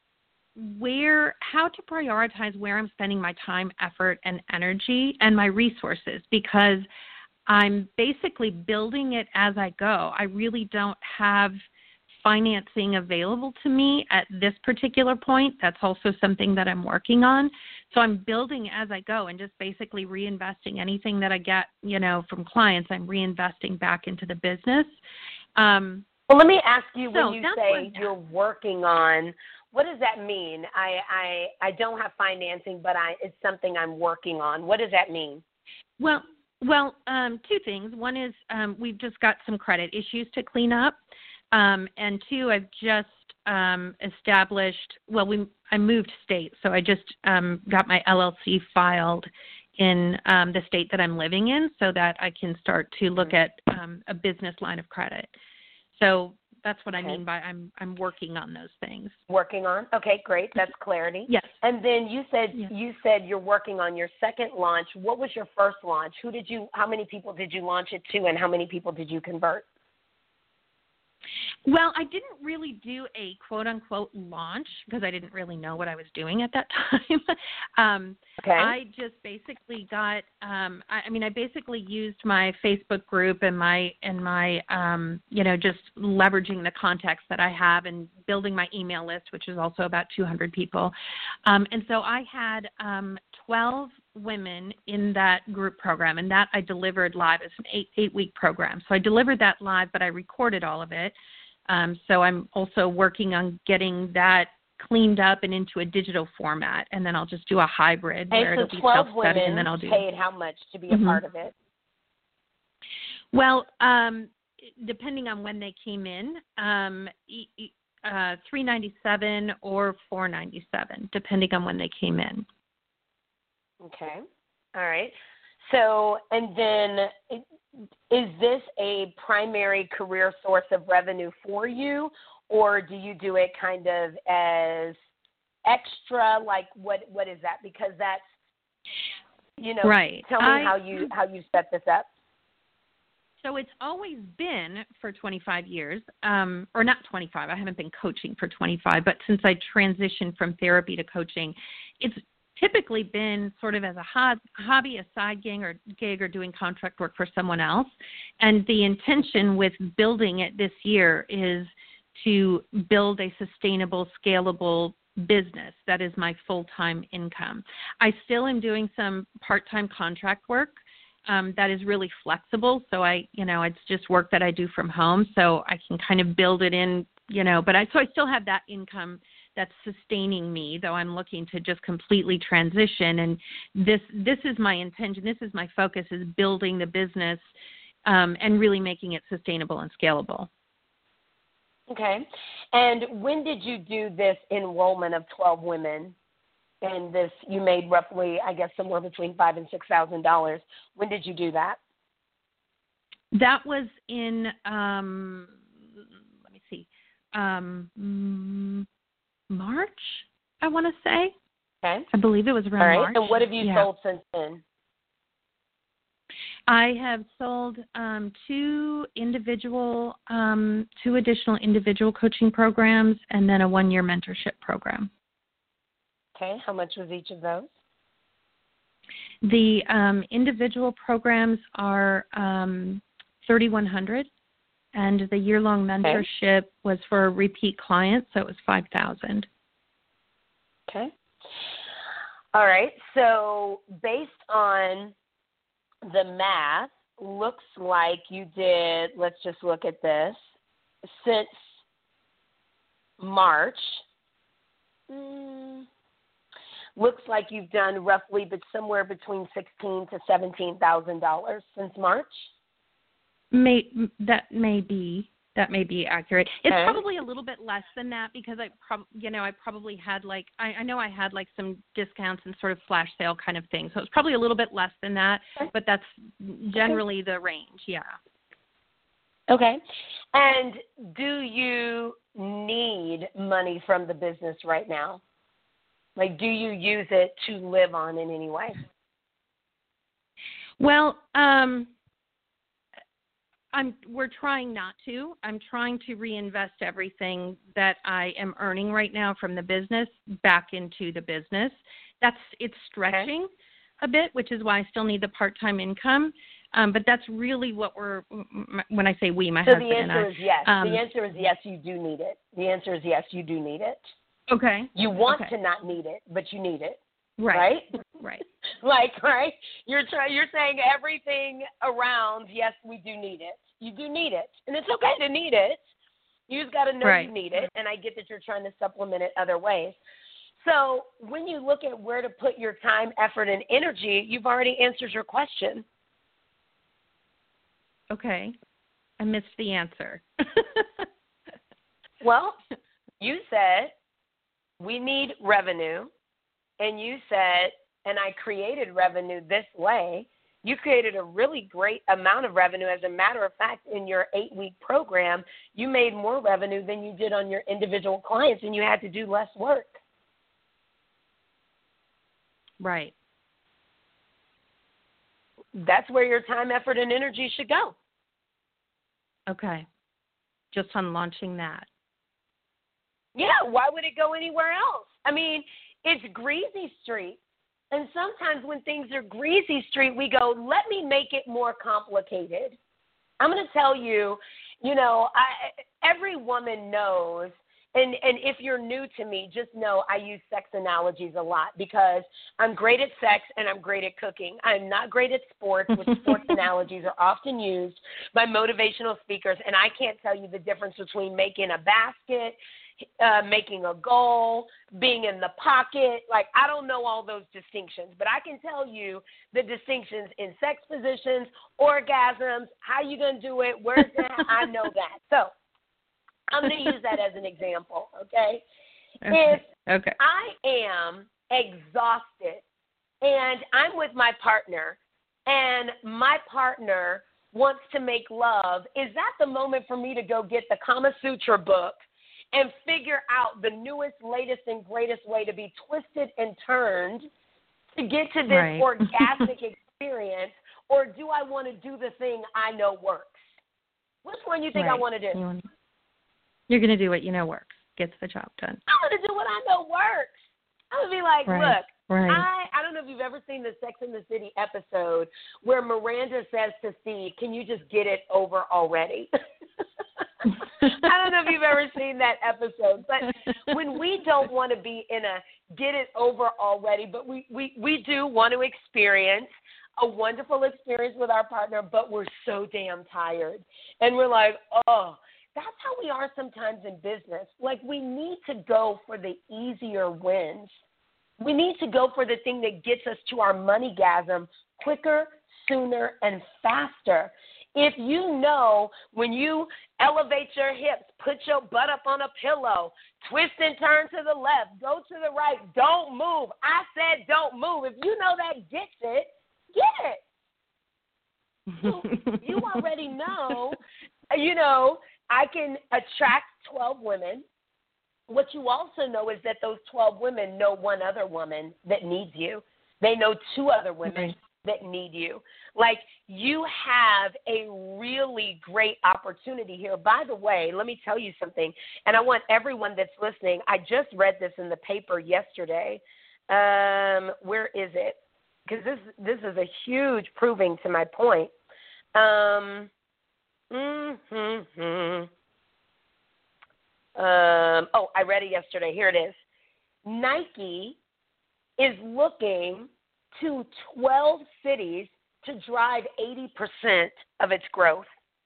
where, how to prioritize where I'm spending my time, effort, and energy and my resources, because I'm basically building it as I go. I really don't have financing available to me at this particular point. That's also something that I'm working on. So I'm building as I go and just basically reinvesting anything that I get, you know, from clients. I'm reinvesting back into the business. Um, well, let me ask you, so when you say you're working on, what does that mean? I, I I don't have financing, but I it's something I'm working on. What does that mean? Well, well, um, two things. One is um, we've just got some credit issues to clean up, um, and two, I've just um, established. Well, we I moved state, so I just um, got my L L C filed in um, the state that I'm living in, so that I can start to look at um, a business line of credit. So that's what okay. I mean by I'm I'm working on those things. Working on? Okay, great. That's clarity. Yes. And then you said yes. you said you're working on your second launch. What was your first launch? Who did you how many people did you launch it to, and how many people did you convert? Well, I didn't really do a quote-unquote launch because I didn't really know what I was doing at that time. um, okay. I just basically got, um, I, I mean, I basically used my Facebook group and my, and my, um, you know, just leveraging the contacts that I have and building my email list, which is also about two hundred people. Um, and so I had um, twelve women in that group program, and that I delivered live. It's an eight, eight-week program. So I delivered that live, but I recorded all of it. Um, so I'm also working on getting that cleaned up and into a digital format, and then I'll just do a hybrid hey, where so it'll be twelve self-study, women and then I'll do. Paid how much to be a mm-hmm. part of it? Well, um, depending on when they came in, um, uh, three ninety-seven or four ninety-seven, depending on when they came in. Okay. All right. So, and then is this a primary career source of revenue for you, or do you do it kind of as extra? Like, what what is that? Because that's, you know, right. Tell me I, how you how you set this up. So it's always been for twenty-five years, um, or not twenty-five. I haven't been coaching for twenty-five, but since I transitioned from therapy to coaching, it's typically been sort of as a hobby, a side gig or gig or doing contract work for someone else. And the intention with building it this year is to build a sustainable, scalable business that is my full-time income. I still am doing some part-time contract work um, that is really flexible. So I, you know, it's just work that I do from home. So I can kind of build it in, you know, but I, so I still have that income that's sustaining me, though I'm looking to just completely transition. And this this is my intention. This is my focus, is building the business um, and really making it sustainable and scalable. Okay. And when did you do this enrollment of twelve women? And this, you made roughly, I guess, somewhere between five and six thousand dollars. When did you do that? That was in, um, let me see, um, March I want to say. Okay. I believe it was around All right. March. And what have you yeah. sold since then? I have sold um, two individual, um, two additional individual coaching programs, and then a one-year mentorship program. Okay. How much was each of those? The um, individual programs are um, thirty-one hundred dollars, and the year-long mentorship okay. was for a repeat client, so it was five thousand Okay. dollars. All right. So based on the math, looks like you did, let's just look at this, since March, mm, looks like you've done roughly but somewhere between sixteen thousand to seventeen thousand dollars since March. May that may be that may be accurate. It's okay. probably a little bit less than that because I prob you know I probably had like I, I know I had like some discounts and sort of flash sale kind of thing. So it's probably a little bit less than that, okay. but that's generally okay. the range. Yeah. Okay. And do you need money from the business right now? Like, do you use it to live on in any way? Well, um, I'm, we're trying not to. I'm trying to reinvest everything that I am earning right now from the business back into the business. That's it's stretching okay. a bit, which is why I still need the part-time income. Um, but that's really what we're, when I say we, my so husband the and I. answer is yes. Um, the answer is yes, you do need it. The answer is yes, you do need it. Okay. You want okay. to not need it, but you need it. Right. Right. Right. like, right. You're trying. You're saying everything around. Yes, we do need it. You do need it, and it's okay to need it. You just got to know right. you need it, and I get that you're trying to supplement it other ways. So when you look at where to put your time, effort, and energy, you've already answered your question. Okay. I missed the answer. Well, you said we need revenue, and you said, and I created revenue this way. You created a really great amount of revenue. As a matter of fact, in your eight-week program, you made more revenue than you did on your individual clients, and you had to do less work. Right. That's where your time, effort, and energy should go. Okay. Just on launching that. Yeah, why would it go anywhere else? I mean, it's Greasy Street. And sometimes when things are Greasy Street, we go, let me make it more complicated. I'm going to tell you, you know, I, every woman knows, and, and if you're new to me, just know I use sex analogies a lot because I'm great at sex and I'm great at cooking. I'm not great at sports, which sports analogies are often used by motivational speakers, and I can't tell you the difference between making a basket, Uh, making a goal, being in the pocket. Like, I don't know all those distinctions, but I can tell you the distinctions in sex positions, orgasms, how you going to do it, where's that, I know that. So I'm going to use that as an example, okay? Okay. If okay. I am exhausted and I'm with my partner and my partner wants to make love, is that the moment for me to go get the Kama Sutra book and figure out the newest, latest, and greatest way to be twisted and turned to get to this right. orgasmic experience, or do I want to do the thing I know works? Which one do you think right. I want to do? You wanna, you're going to do what you know works, gets the job done. I'm going to do what I know works. I'm going to be like, right. look, right. I, I don't know if you've ever seen the Sex and the City episode where Miranda says to Steve, can you just get it over already? I don't know if you've ever seen that episode, but when we don't want to be in a get it over already, but we, we, we do want to experience a wonderful experience with our partner, but we're so damn tired. And we're like, oh, that's how we are sometimes in business. Like, we need to go for the easier wins. We need to go for the thing that gets us to our money-gasm quicker, sooner, and faster. If you know when you elevate your hips, put your butt up on a pillow, twist and turn to the left, go to the right, don't move. I said don't move. If you know that gets it, get it. You, you already know, you know, I can attract twelve women what you also know is that those twelve women know one other woman that needs you. They know two other women Right. that need you. Like, you have a really great opportunity here. By the way, let me tell you something, and I want everyone that's listening, I just read this in the paper yesterday. Um, where is it? Because this, this is a huge proving to my point. Um, mm-hmm. Um, oh, I read it yesterday. Here it is. Nike is looking to twelve cities to drive eighty percent of its growth.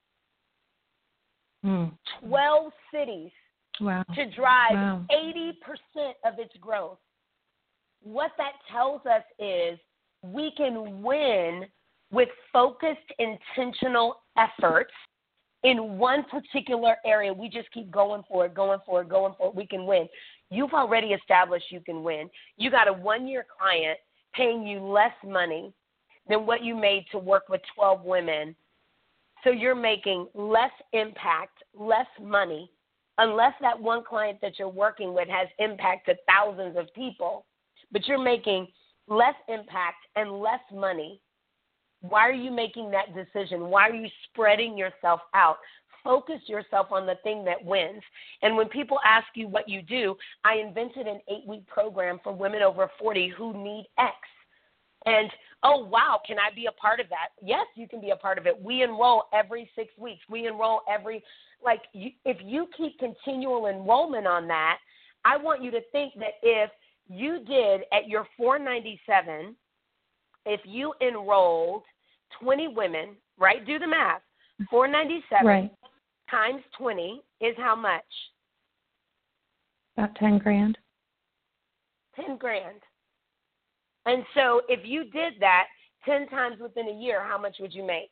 Mm. twelve cities Wow. to drive Wow. eighty percent of its growth. What that tells us is we can win with focused, intentional efforts in one particular area. We just keep going for it, going for it, going for it. We can win. You've already established you can win. You got a one-year client paying you less money than what you made to work with twelve women. So you're making less impact, less money, unless that one client that you're working with has impact to thousands of people. But you're making less impact and less money. Why are you making that decision? Why are you spreading yourself out? Focus yourself on the thing that wins. And when people ask you what you do, I invented an eight-week program for women over forty who need X. And, oh, wow, can I be a part of that? Yes, you can be a part of it. We enroll every six weeks. We enroll every, like, you, if you keep continual enrollment on that, I want you to think that if you did at your four ninety-seven, if you enrolled twenty women, right, do the math, four ninety-seven Right. times twenty is how much? About ten grand. ten grand. And so if you did that ten times within a year, how much would you make?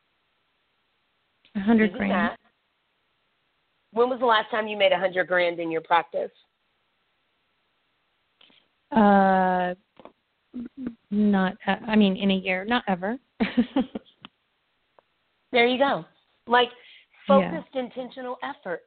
A hundred Do the grand. math. When was the last time you made a hundred grand in your practice? Uh, not. Uh, I mean, in a year, not ever. There you go. Like, focused, yeah. intentional efforts.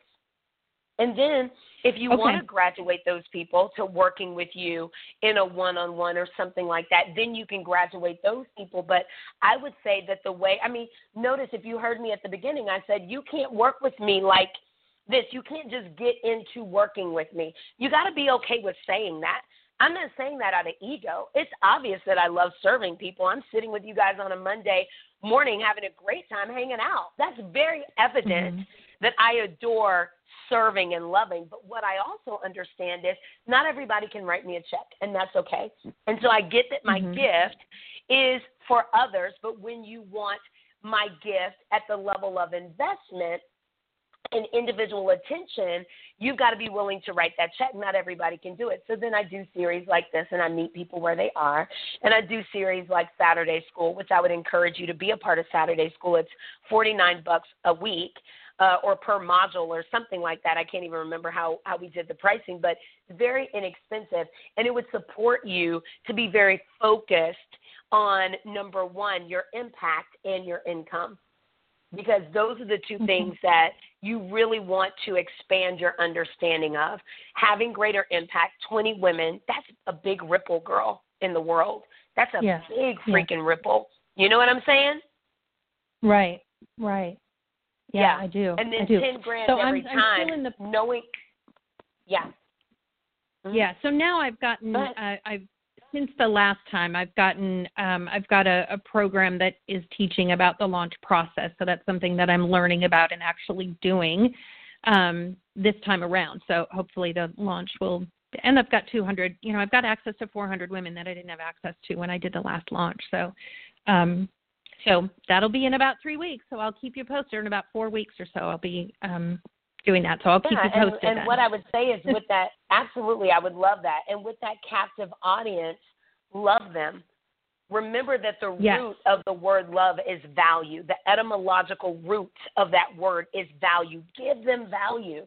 And then if you okay. want to graduate those people to working with you in a one-on-one or something like that, then you can graduate those people. But I would say that the way, I mean, notice if you heard me at the beginning, I said you can't work with me like this. You can't just get into working with me. You got to be okay with saying that. I'm not saying that out of ego. It's obvious that I love serving people. I'm sitting with you guys on a Monday morning having a great time hanging out. That's very evident mm-hmm. that I adore serving and loving. But what I also understand is not everybody can write me a check, and that's okay. And so I get that my mm-hmm. gift is for others, but when you want my gift at the level of investment and individual attention, you've got to be willing to write that check. Not everybody can do it. So then I do series like this, and I meet people where they are. And I do series like Saturday School, which I would encourage you to be a part of Saturday School. It's forty-nine bucks a week uh, or per module or something like that. I can't even remember how, how we did the pricing, but it's very inexpensive. And it would support you to be very focused on, number one, your impact and your income. Because those are the two mm-hmm. things that you really want to expand your understanding of. Having greater impact, twenty women, that's a big ripple, girl, in the world. That's a yeah. big yeah. freaking ripple. You know what I'm saying? Right, right. Yeah, yeah. I do. And then I do. ten grand so every I'm, time, I'm still in the... knowing, yeah. Mm-hmm. Yeah, so now I've gotten, uh, I've since the last time, I've gotten, um, I've got a, a program that is teaching about the launch process. So that's something that I'm learning about and actually doing um, this time around. So hopefully the launch will, and I've got two hundred, you know, I've got access to four hundred women that I didn't have access to when I did the last launch. So, um, so that'll be in about three weeks. So I'll keep you posted. In about four weeks or so, I'll be um, doing that. So I'll keep yeah, you posted. And, and what I would say is with that, absolutely, I would love that. And with that captive audience, love them. Remember that the yes. root of the word love is value. The etymological root of that word is value. Give them value.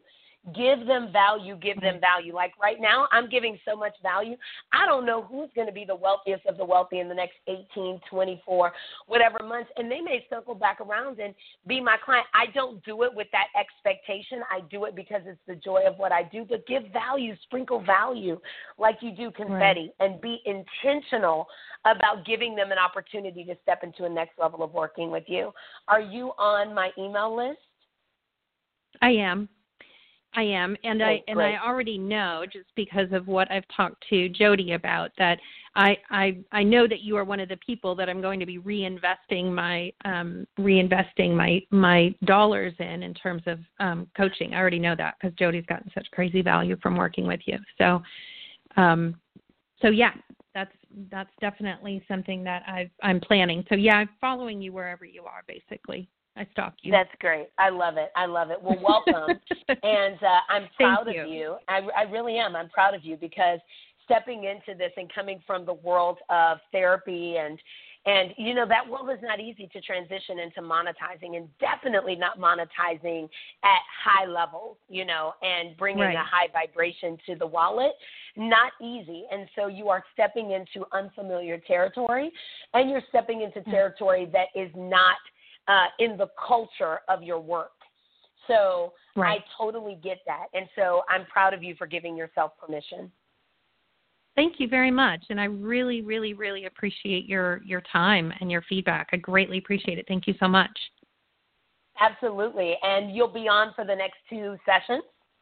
Give them value, give them value. Like right now, I'm giving so much value. I don't know who's going to be the wealthiest of the wealthy in the next eighteen, twenty-four, whatever months, and they may circle back around and be my client. I don't do it with that expectation. I do it because it's the joy of what I do, but give value, sprinkle value like you do confetti, right, and be intentional about giving them an opportunity to step into a next level of working with you. Are you on my email list? I am. I am, and Great, I and great. I already know, just because of what I've talked to Jody about, that I, I I know that you are one of the people that I'm going to be reinvesting my um, reinvesting my my dollars in in terms of um, coaching. I already know that because Jody's gotten such crazy value from working with you. So, um, so yeah, that's that's definitely something that I've, I'm planning. So yeah, I'm following you wherever you are, basically. I stalk you. That's great. I love it. I love it. Well, welcome. and uh, I'm proud Thank of you. you. I, I really am. I'm proud of you because stepping into this and coming from the world of therapy and, and you know, that world is not easy to transition into monetizing, and definitely not monetizing at high levels, you know, and bringing Right. a high vibration to the wallet. Not easy. And so you are stepping into unfamiliar territory, and you're stepping into territory that is not Uh, in the culture of your work. So Right. I totally get that. And so I'm proud of you for giving yourself permission. Thank you very much. And I really, really, really appreciate your, your time and your feedback. I greatly appreciate it. Thank you so much. Absolutely. And you'll be on for the next two sessions?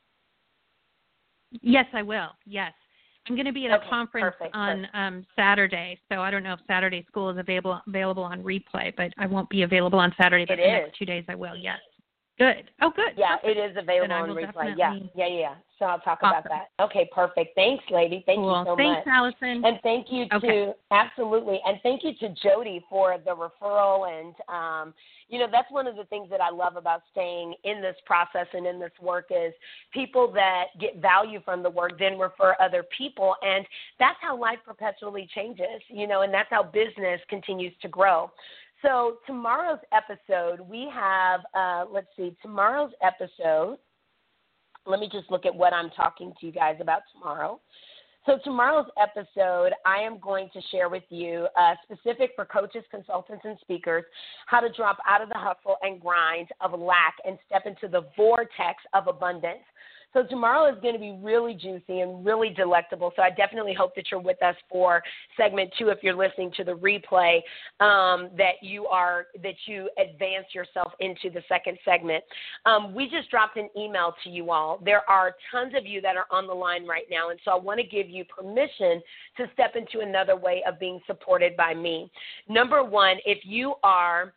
Yes, I will. Yes. I'm going to be at a Okay, conference perfect, on perfect. um, Saturday, so I don't know if Saturday school is available available on replay, but I won't be available on Saturday, but It the is. next two days I will, yes. Good. Oh, good. Yeah, Perfect. it is available Then I on will replay. Yeah, definitely- yeah, yeah. So I'll talk Awesome. about that. Okay, perfect. Thanks, lady. Thank Cool. you so Thanks, much. Allison. And thank you Okay. to, absolutely, and thank you to Jody for the referral. And, um, you know, that's one of the things that I love about staying in this process and in this work is people that get value from the work then refer other people. And that's how life perpetually changes, you know, and that's how business continues to grow. So tomorrow's episode, we have, uh, let's see, tomorrow's episode, let me just look at what I'm talking to you guys about tomorrow. So tomorrow's episode, I am going to share with you, uh, specific for coaches, consultants, and speakers, how to drop out of the hustle and grind of lack and step into the vortex of abundance. So tomorrow is going to be really juicy and really delectable. So I definitely hope that you're with us for segment two. If you're listening to the replay, um, that you are that you advance yourself into the second segment. Um, we just dropped an email to you all. There are tons of you that are on the line right now, and so I want to give you permission to step into another way of being supported by me. Number one, if you are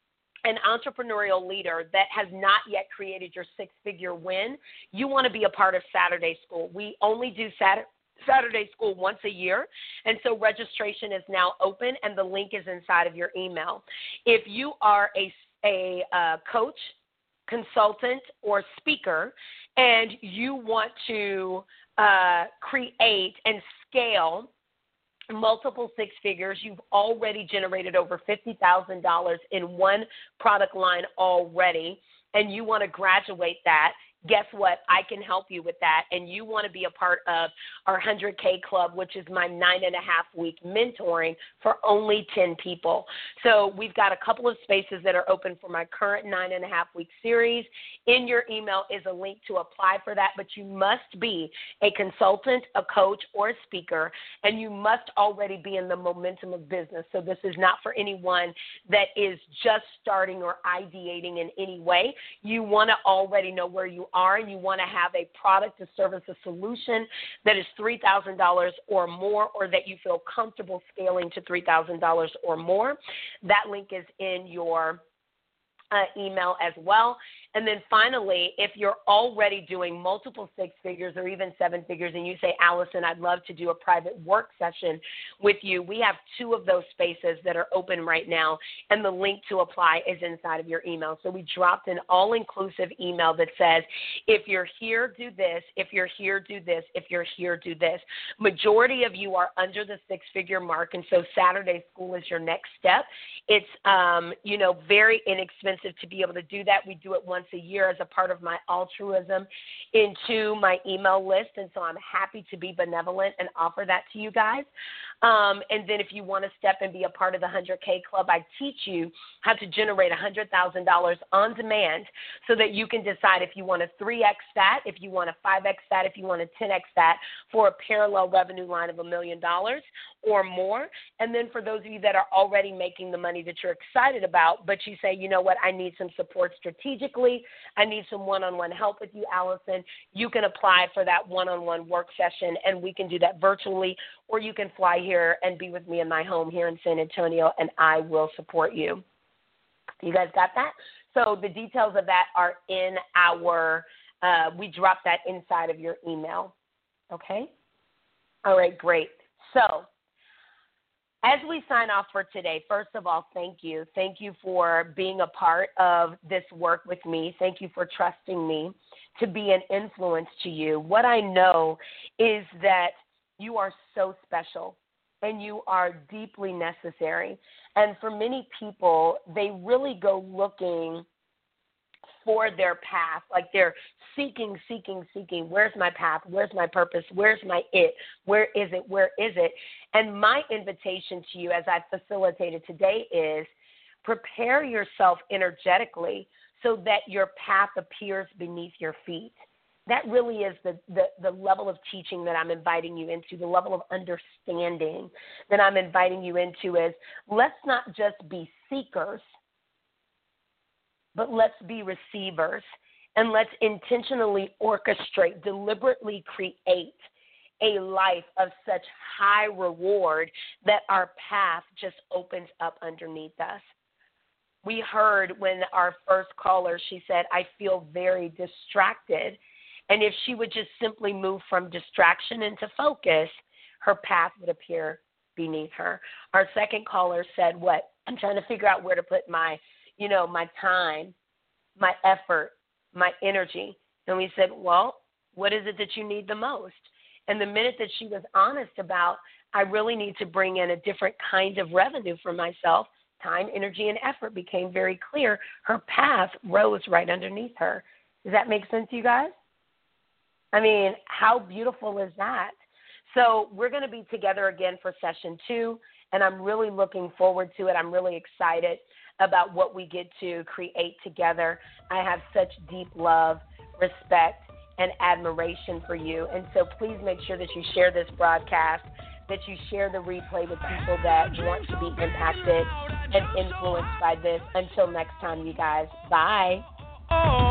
an entrepreneurial leader that has not yet created your six-figure win, you want to be a part of Saturday School. We only do Saturday Saturday School once a year, and so registration is now open, and the link is inside of your email. If you are a, a uh, coach, consultant, or speaker, and you want to uh, create and scale multiple six figures, you've already generated over fifty thousand dollars in one product line already, and you want to graduate that, guess what? I can help you with that, and you want to be a part of our one hundred K Club, which is my nine and a half week mentoring for only ten people. So we've got a couple of spaces that are open for my current nine and a half week series. In your email is a link to apply for that, but you must be a consultant, a coach, or a speaker, and you must already be in the momentum of business. So this is not for anyone that is just starting or ideating in any way. You want to already know where you are, and you want to have a product, a service, a solution that is three thousand dollars or more, or that you feel comfortable scaling to three thousand dollars or more. That link is in your uh, email as well. And then finally, if you're already doing multiple six figures or even seven figures and you say, Allison, I'd love to do a private work session with you, we have two of those spaces that are open right now, and the link to apply is inside of your email. So we dropped an all-inclusive email that says, if you're here, do this. If you're here, do this. If you're here, do this. Majority of you are under the six-figure mark, and so Saturday School is your next step. It's, um, you know, very inexpensive to be able to do that. We do it once once a year as a part of my altruism into my email list. And so I'm happy to be benevolent and offer that to you guys. Um, and then if you want to step and be a part of the one hundred K Club, I teach you how to generate one hundred thousand dollars on demand so that you can decide if you want a three X that, if you want a five X that, if you want a ten X that for a parallel revenue line of a million dollars or more. And then for those of you that are already making the money that you're excited about, but you say, you know what, I need some support strategically, I need some one-on-one help with you, Allison, you can apply for that one-on-one work session, and we can do that virtually, or you can fly here and be with me in my home here in San Antonio, and I will support you. You guys got that? So the details of that are in our, uh, we drop that inside of your email. Okay? All right, great. So as we sign off for today, first of all, thank you. Thank you for being a part of this work with me. Thank you for trusting me to be an influence to you. What I know is that you are so special and you are deeply necessary. And for many people, they really go looking for their path, like they're seeking, seeking, seeking. Where's my path? Where's my purpose? Where's my it? Where is it? Where is it? And my invitation to you as I facilitated today is prepare yourself energetically so that your path appears beneath your feet. That really is the, the, the level of teaching that I'm inviting you into, the level of understanding that I'm inviting you into is let's not just be seekers, but let's be receivers, and let's intentionally orchestrate, deliberately create a life of such high reward that our path just opens up underneath us. We heard when our first caller, she said, I feel very distracted. And if she would just simply move from distraction into focus, her path would appear beneath her. Our second caller said, what? I'm trying to figure out where to put my you know, my time, my effort, my energy. And we said, well, what is it that you need the most? And the minute that she was honest about, I really need to bring in a different kind of revenue for myself, time, energy, and effort became very clear. Her path rose right underneath her. Does that make sense to you guys? I mean, how beautiful is that? So we're going to be together again for session two, and I'm really looking forward to it. I'm really excited about what we get to create together. I have such deep love, respect, and admiration for you. And so please make sure that you share this broadcast, that you share the replay with people that want to be impacted and influenced by this. Until next time, you guys. Bye.